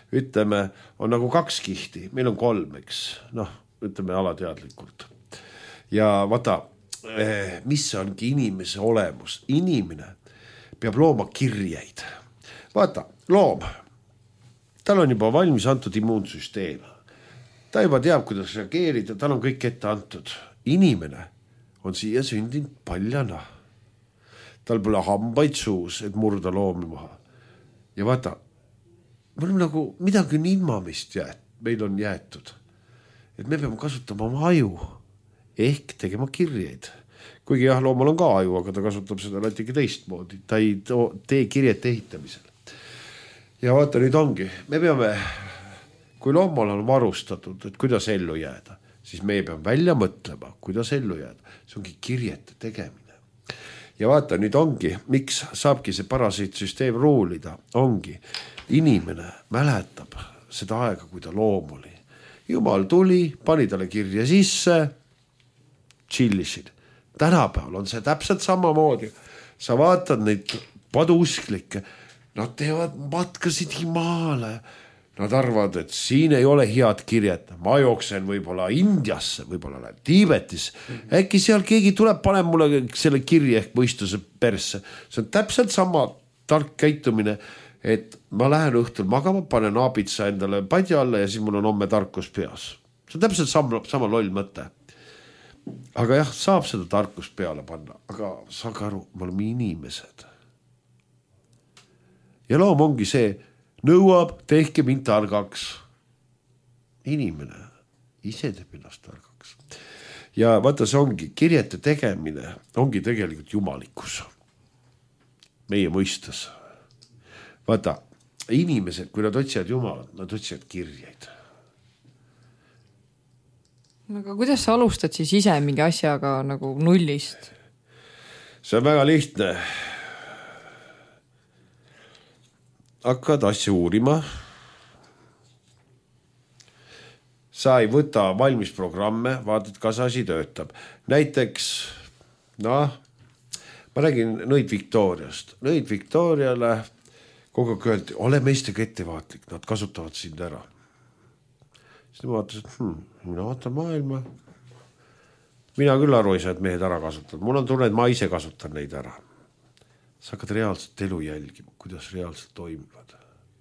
on nagu 2 kihti, meil on 3, eks, ütleme alateadlikult. Ja vaata, mis ongi inimese olemus? Inimene peab looma kirjeid. Vaata, loom, tal on juba valmis antud immuunsüsteem. Ta juba teab, kuidas reageerida, tal on kõik ette antud. Inimene on siia sündinud paljana. Tal pole hambaid suus, et murda loomi maha. Ja vaata, me oleme nagu midagi ilmamist meil on jäetud. Et me peame kasutama oma aju ehk tegema kirjeid. Kuigi jah, loomal on ka aju, aga ta kasutab seda natuke teistmoodi. Ta ei tee kirjete ehitamisel. Ja vaata, nüüd ongi. Me peame, kui loomal on varustatud, et kuidas ellu jääda, siis me peame välja mõtlema, kuidas ellu jääda. See ongi kirjete tegemine. Ja vaata, nüüd ongi, miks saabki see parasiitsüsteem ruulida, ongi. Inimene mäletab seda aega, kui ta loom oli. Jumal tuli, pani talle kirja sisse, chillisid. Tänapäeval on see täpselt samamoodi. Sa vaatad neid paduusklikke, nad teevad matkasid Himaale. Nad arvad, et siin ei ole head kirjet. Ma jooksen võib-olla Indiasse, võib-olla läheb Tiibetis. Äkki seal keegi tuleb, paneb mulle selle kirje ehk mõistuse persse. See on täpselt sama tark käitumine, et ma lähen õhtul magama, panen aabitsa endale padja alla ja siis mul on homme tarkus peas. See on täpselt sama loll mõte. Aga jah, saab seda tarkust peale panna, aga saage aru, me oleme inimesed. Ja loom ongi see, nõuab, tehke mind targaks. Inimene ise teeb ennast targaks. Ja vaata, see ongi, kirjete tegemine ongi tegelikult jumalikkus. Meie mõistes. Vaata, inimesed, kui nad otsivad jumalat, nad otsivad kirjeid. Aga kuidas sa alustad siis ise mingi asjaga nagu nullist? See on väga lihtne. Hakkad asja uurima. Sa ei võta valmis programme, vaatad, kas asi töötab. Näiteks, ma räägin Nõid Victoriast. Nõid Victoriale kogu aeg öeldi, ole meistega ettevaatlik, nad kasutavad sind ära. Siis ma vaatasin, et mina vaatan maailma. Mina küll aru ei saa, et mehed ära kasutavad. Mul on tunne, et ma ise kasutan neid ära. Sa hakkad reaalselt elu jälgima, kuidas reaalselt toimivad.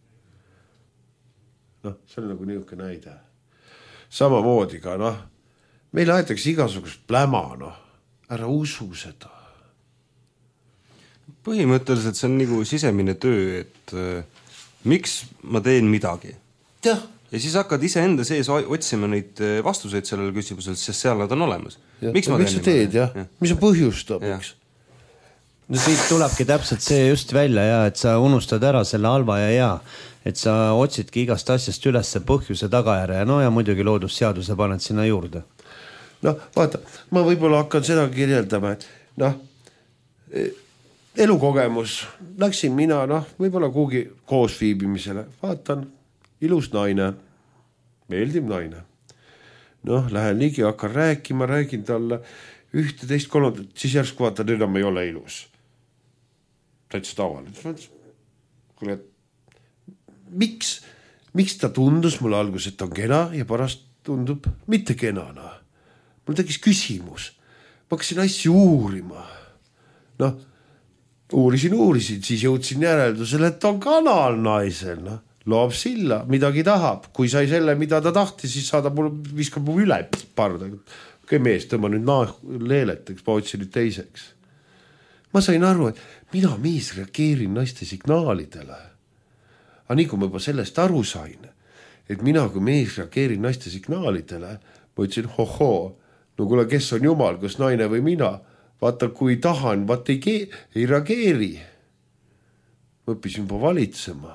See on nagu niisugune näide. Samamoodi ka, meil aetakse igasugust pläma, ära usu seda. Põhimõtteliselt see on nagu sisemine töö, et miks ma teen midagi. Ja siis hakkad ise enda sees otsima neid vastuseid sellele küsimusele, sest seal nad on olemas. Miks ma teen? Miks sa teed, jah? Mis sa põhjustab, eks? no siit tulebki täpselt see just välja ja et sa unustad ära selle halva ja hea, et sa otsidki igast asjast üles põhjuse tagajärje ja no ja muidugi loodusseaduse paned sinna juurde. Noh, vaata, ma võib-olla hakkan seda kirjeldama, et noh, elukogemus, läksin mina, võib-olla kuhugi koos viibimisele, vaatan, ilus naine, meeldiv naine. Noh, lähen ligi, hakkan räägin talle 11-3, siis järsku vaatan, enam ei ole ilus. Täitsa tavaline. Kuule, miks ta tundus mulle alguses, et on kena ja pärast tundub mitte kenana? Mul tegis küsimus. Ma hakkasin asju uurima. Noh, uurisin, siis jõudsin järeldusele, et on kanal naisel. Loob silla, midagi tahab. Kui sai selle, mida ta tahti, siis viskab mu üle parda. Okei, mees, tõmba nüüd leeleteks, ma otsin nüüd teiseks. Ma sain aru, et mina mees reageerin naiste signaalidele. Aga nii kui ma juba sellest aru sain, et mina kui mees reageerin naiste signaalidele, ma ütlesin, no kuule, kes on jumal, kas naine või mina? Vaata, kui tahan, vaata ei reageeri. Ma õppisin juba valitsema.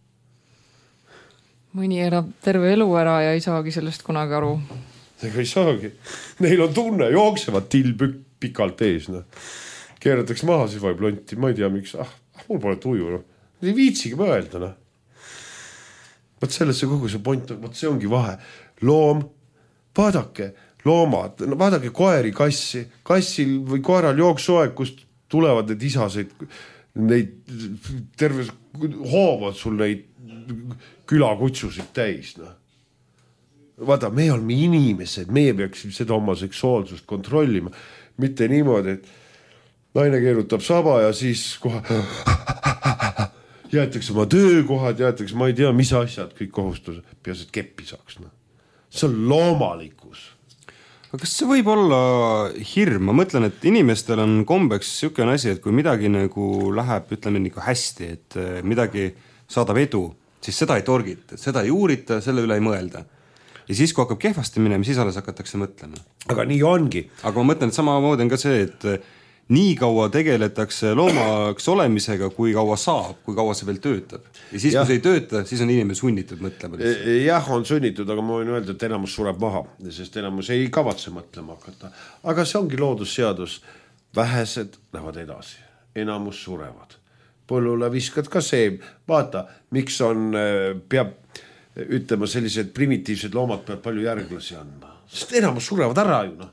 Mõni elab terve elu ära ja ei saagi sellest kunagi aru. Ega ei saagi. Neil on tunne, jooksevad tilb pikalt ees. Keeratakse maha, siis vaib lonti. Ma ei tea, miks. Mul pole tuju. Ei viitsigi mõelda. Vaat sellesse kogu see point, vaat see ongi vahe. Loom, vaadake, loomad, vaadake koeri, kassil või koeral jooksuaeg, kust tulevad need isaseid, neid terve hoovad sul neid külakutsusid täis. Vaata, me oleme inimesed, meie peaksime seda oma seksuaalsust kontrollima. Mitte niimoodi, et naine keerutab saba ja siis kohe jäetakse oma töökohad, jäetakse, ma ei tea, mis asjad, kõik kohustused, peas, et keppi saaks. See on loomalikkus. Aga kas see võib olla hirm? Ma mõtlen, et inimestel on kombeks siukene asi, et kui midagi nagu läheb, ütleme nii hästi, et midagi saadab edu, siis seda ei torgita, seda ei uurita, selle üle ei mõelda. Ja siis, kui hakkab kehvasti minema, siis alles hakatakse mõtlema. Aga nii ongi. Aga ma mõtlen, et samamoodi on ka see, et nii kaua tegeletakse loomaks olemisega, kui kaua saab, kui kaua see veel töötab. Ja siis, kui see ei tööta, siis on inimene sunnitud mõtlema. Jah, on sunnitud, aga ma võin öelda, et enamus sureb maha, sest enamus ei kavatse mõtlema hakata. Aga see ongi loodusseadus. Vähesed lähevad edasi. Enamus surevad. Põllule viskad ka see. Vaata, miks on, peab ütlema, sellised primitiivsed loomad peab palju järglasi andma. Sest enamus surevad ära ju,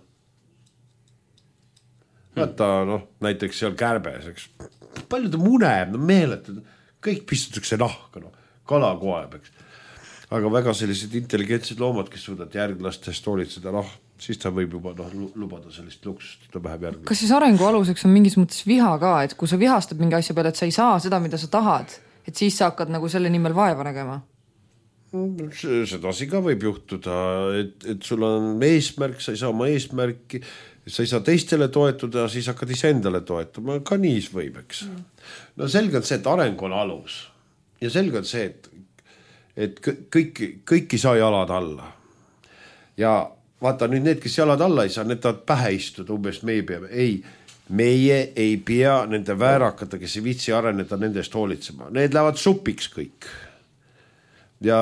Vaata, näiteks seal kärbes, eks. Palju ta muneb, meeletud. Kõik pistutakse nahka, kala koeb, eks. Aga väga sellised intelligentsed loomad, kes suudavad järglastest hoolitseda, siis ta võib juba lubada sellist luksust, ta päheb järglast. Kas siis arengu aluseks on mingis mõttes viha ka, et kui sa vihastad mingi asja peale, et sa ei saa seda, mida sa tahad, et siis sa hakkad nagu selle nimel vaeva nägema? Sedasi ka võib juhtuda, et sul on eesmärk, sa ei saa oma eesmärki, sa ei saa teistele toetuda, siis hakkad ise endale toetuma, ka nii võib, eks. No selge on see, et areng on alus ja selge on see, et kõiki saa jalad alla. Ja vaata nüüd need, kes jalad alla ei saa, need tahavad pähe istuda, umbes meie peame. Meie ei pea nende väärakata, kes ei viitsi areneda nendest hoolitsema. Need lähevad supiks kõik. Ja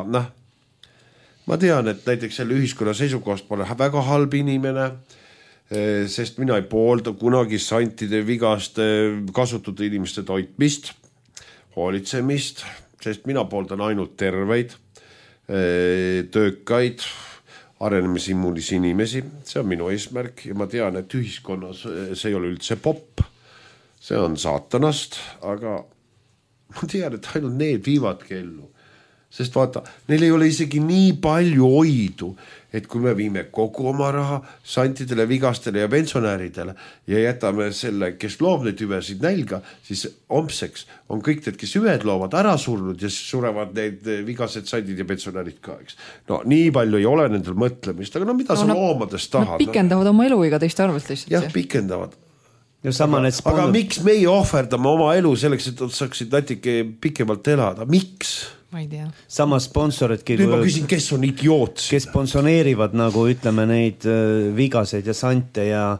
ma tean, et näiteks selle ühiskonna seisukohast pole väga halb inimene, sest mina ei poolda kunagi santide vigaste kasutada inimeste toitmist, hoolitsemist, sest mina pooldan ainult terveid, töökaid, arenemisimmuunis inimesi. See on minu eesmärk ja ma tean, et ühiskonnas see ei ole üldse popp. See on saatanast, aga ma tean, et ainult need viivadki ellu. Sest vaata, neil ei ole isegi nii palju hoidu, et kui me viime kogu oma raha santidele, vigastele ja pensionäridele ja jätame selle, kes loob neid hüvesid nälga, siis ompseks on kõik need, kes hüved loovad ära surnud ja siis surevad need vigased sandid ja pensionärid ka, eks. No nii palju ei ole nendel mõtlemist, aga mida sa loomadest tahad? Nad pikendavad oma eluiga teiste arvelt lihtsalt. Jah, pikendavad. Aga miks meie ohverdame oma elu selleks, et saaksid natuke pikemalt elada? Miks? Ma ei tea. Sama sponsoridki, nüüd ma küsin, kes on idioot? Kes sponsoneerivad nagu ütleme neid vigaseid ja sante ja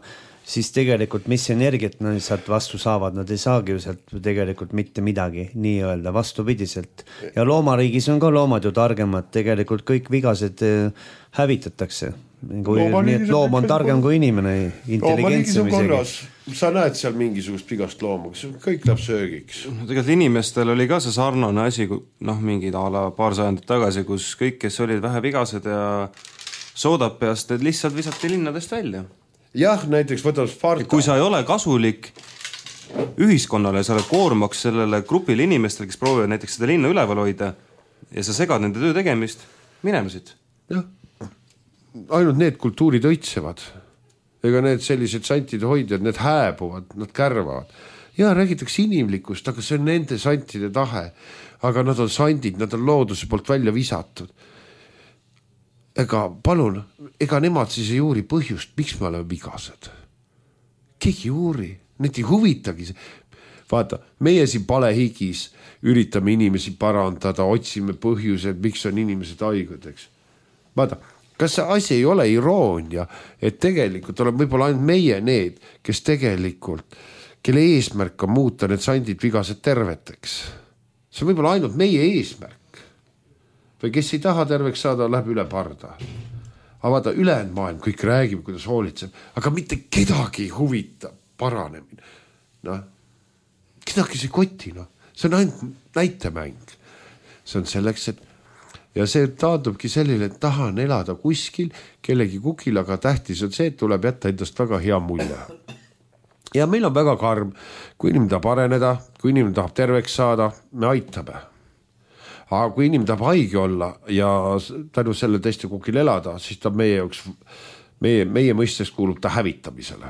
siis tegelikult mis energiat nad sealt vastu saavad, nad ei saagi ju sealt tegelikult mitte midagi nii-öelda vastupidiselt. Ja loomariigis on ka loomad ju targemad, tegelikult kõik vigased hävitatakse. Nii et loom on targem kui inimene, intelligentsem isegi. Sa näed seal mingisugust vigast loomu, kõik läheb söögiks. Tegelikult inimestel oli ka see sarnane asi, mingid paar sajandit tagasi, kus kõik, kes olid vähe vigased ja soodab peast, et lihtsalt visati linnadest välja. Jah, näiteks võtame Sparta. Kui sa ei ole kasulik ühiskonnale, sa oled koormaks sellele grupile inimestel, kes proovivad näiteks seda linna üleval hoida ja sa segad nende töö tegemist, minemusid. Jah. Ainult need kultuurid õitsevad. Ega need sellised santide hoidjad, need hääbuvad, nad kärvavad. Ja räägitakse inimlikust, aga see on nende santide tahe. Aga nad on sandid, nad on looduse poolt välja visatud. Ega palun, ega nemad siis ei uuri põhjust, miks me oleme vigased. Keegi uuri, need ei huvitagi. Vaata, meie siin palehigis üritame inimesi parandada, otsime põhjused, miks on inimesed haigudeks. Vaata, kas see asi ei ole iroonia, et tegelikult oleme võib-olla ainult meie need, kes tegelikult, kelle eesmärk on muuta need sandid vigased terveteks. See on võib-olla ainult meie eesmärk. Või kes ei taha terveks saada, läheb üle parda. Aga vaata, ülejäänud maailm, kõik räägib, kuidas hoolitseb, aga mitte kedagi huvita paranemine. Kedagi see koti, see on ainult näitemäng. See on selleks, et ja see taandubki sellele, et tahan elada kuskil, kellegi kukil, aga tähtis on see, et tuleb jätta endast väga hea mulje. Ja meil on väga karm, kui inimene tahab areneda, kui inimene tahab terveks saada, me aitame. Aga kui inimene tahab haige olla ja tänu selle teiste kukil elada, siis ta meie jaoks, meie mõistes kuulub ta hävitamisele.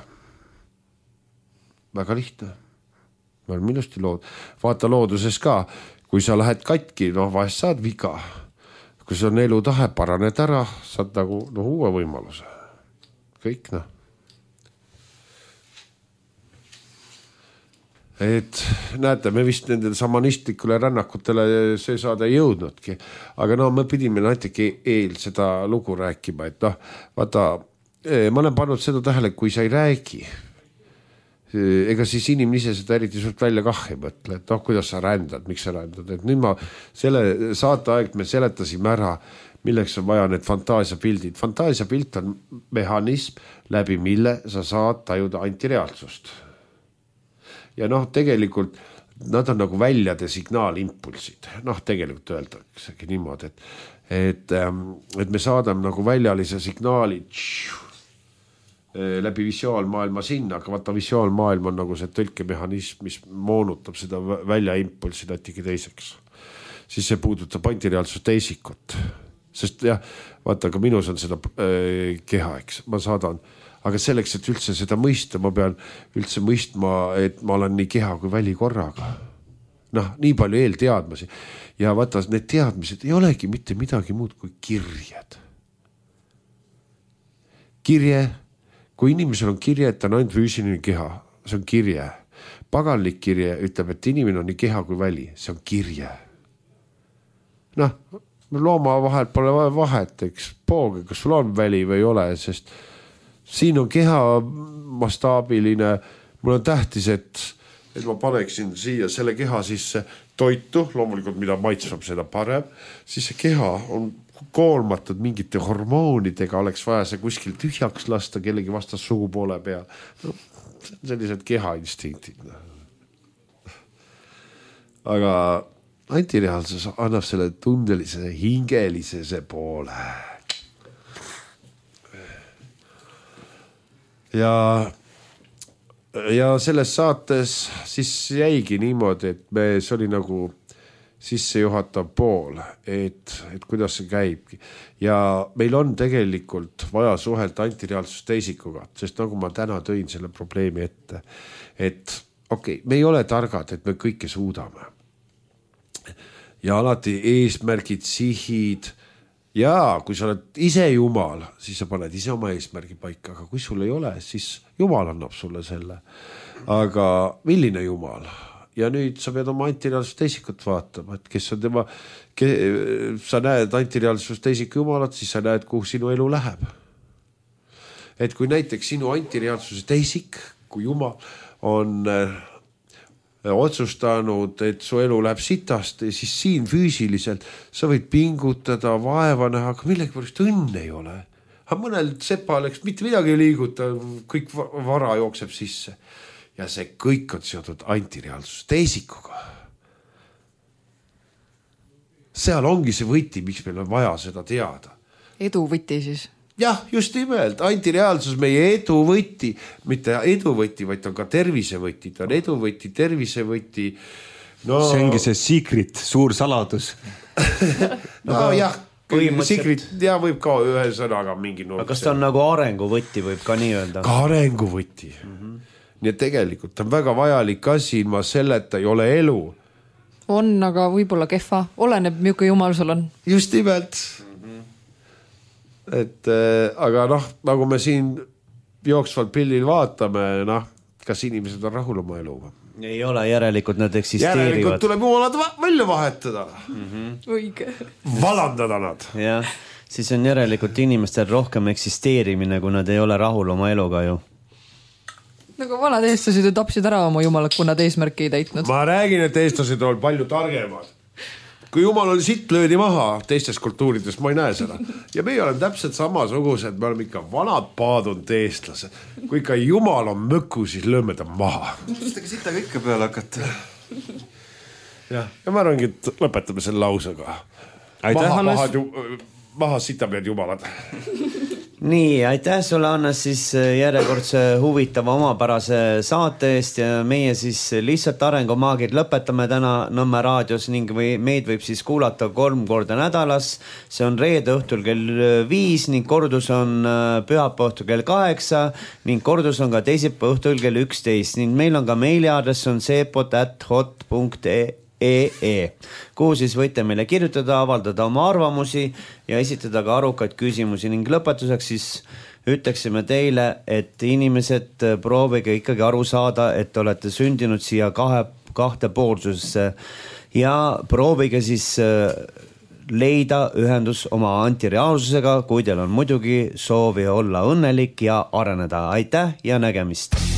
Väga lihtne. Ma olen minusti vaata looduses ka, kui sa lähed katki, vahest saad viga. Kui see on elu tahe, paraned ära, saad nagu uue võimaluse. Kõik, Et näete, me vist nendele samanistlikule rännakutele see saada ei jõudnudki. Aga me pidime natuke eel seda lugu rääkima, et vaata, ma olen pannud seda tähele, kui sa ei räägi, ega siis inimene ise seda eriti suurt välja kah ei mõtle, et kuidas sa rändad, miks sa rändad. Et nüüd selle saateaeg me seletasime ära, milleks on vaja need fantaasiapildid. Fantaasiapilt on mehhanism, läbi mille sa saad tajuda antireaalsust. Ja tegelikult nad on nagu väljade signaalimpulsid. Tegelikult öeldaksegi niimoodi, et me saadame nagu väljalise signaali läbi visuaalmaailma sinna, aga vaata visuaalmaailm on nagu see tõlkemehhanism, mis moonutab seda väljaimpulsi natuke teiseks. Siis see puudutab antireaalsust teisikut. Sest jah, vaata, aga minus on seda keha, eks, ma saadan. Aga selleks, et üldse seda mõista, ma pean üldse mõistma, et ma olen nii keha kui väli korraga. Nii palju eelteadmisi. Ja vaata, need teadmised ei olegi mitte midagi muud kui kirjed. Kirje, kui inimesel on kirje, et ta on ainult füüsiline keha, see on kirje. Paganlik kirje ütleb, et inimene on nii keha kui väli, see on kirje. Looma vahelt pole vahet, eks pooge, kas sul on väli või ei ole, sest siin on keha mastaabiline, mul on tähtis, et ma paneksin siia selle keha sisse toitu, loomulikult mida maitsvab seda parem, siis see keha on koormatud mingite hormoonidega, oleks vaja see kuskil tühjaks lasta kellegi vastas sugupoole peal. Sellised kehainstiktid. Aga antireaalsus annab selle tundelise, hingelisese poole. Ja selles saates siis jäigi niimoodi, et see oli nagu sissejuhatav pool, et kuidas see käibki. Ja meil on tegelikult vaja suhelda antireaalsust teisikuga, sest nagu ma täna tõin selle probleemi ette, et me ei ole targad, et me kõike suudame. Ja alati eesmärgid, sihid. Ja kui sa oled ise Jumal, siis sa paned ise oma eesmärgi paika, aga kui sul ei ole, siis Jumal annab sulle selle. Aga milline Jumal? Ja nüüd sa pead oma antireaalsust teisikut vaatama, et kes on tema, sa näed antireaalsust teisiku Jumalat, siis sa näed, kuhu sinu elu läheb. et kui näiteks sinu antireaalsuse teisik, kui jumal on otsustanud, et su elu läheb sitast, siis siin füüsiliselt sa võid pingutada, vaeva näha, aga millegi pärast õnne ei ole. Aga mõnel sepal, eks mitte midagi ei liiguta, kõik vara jookseb sisse. Ja see kõik on seotud antireaalsuse teisikuga. Seal ongi see võti, miks meil on vaja seda teada. Edu võti siis. Jah, just nimelt, antireaalsus meie edu võti, mitte edu võti, vaid on ka tervise võti, ta on edu võti, tervise võti. No... See ongi see secret, suur saladus. No jah, secret, ja võib ka ühe sõnaga mingi nurk. Kas ta on nagu arenguvõti, võib ka nii öelda? Ka arenguvõti. Nii et tegelikult ta on väga vajalik asi, ilma selleta ei ole elu. On, aga võib-olla kehva, oleneb, milline jumal sul on. Just nimelt. Et aga noh, nagu me siin jooksvalt pildil vaatame, noh, kas inimesed on rahul oma eluga? Ei ole, järelikult nad eksisteerivad. Järelikult tuleb jumalad välja vahetada. Õige. Valandada nad. Jah, siis on järelikult inimestel rohkem eksisteerimine, kui nad ei ole rahul oma eluga ju. Nagu vanad eestlased ju tapsid ära oma jumalad, kui nad eesmärki ei täitnud. Ma räägin, et eestlased on palju targemad. Kui jumal oli sitt, löödi maha teistes kultuurides, ma ei näe seda. Ja meie oleme täpselt samasugused, me oleme ikka vanad paadunud eestlased. Kui ikka jumal on mõku, siis lööme ta maha. Mõtlega sitaga ikka peale hakata. Ja ma arvangi, et lõpetame selle lausega. Maha sitameed jumalad. Nii, aitäh sulle, Hannes, siis järjekordse huvitava omapärase saate eest ja meie siis lihtsalt arengumaagid lõpetame täna Nõmme raadios ning meid võib siis kuulata 3 korda nädalas. See on reede õhtul kell 5 ning kordus on pühapäeva õhtul kell 8 ning kordus on ka teisipäeva õhtul kell 11 ning meil on ka meiliaadress on seepot@hot.ee, kuhu siis võite meile kirjutada, avaldada oma arvamusi ja esitada ka arukaid küsimusi ning lõpetuseks siis ütleksime teile, et inimesed proovige ikkagi aru saada, et olete sündinud siia kahtepoolsusesse ja proovige siis leida ühendus oma antireaalsusega, kui teil on muidugi soovi olla õnnelik ja areneda. Aitäh ja nägemist!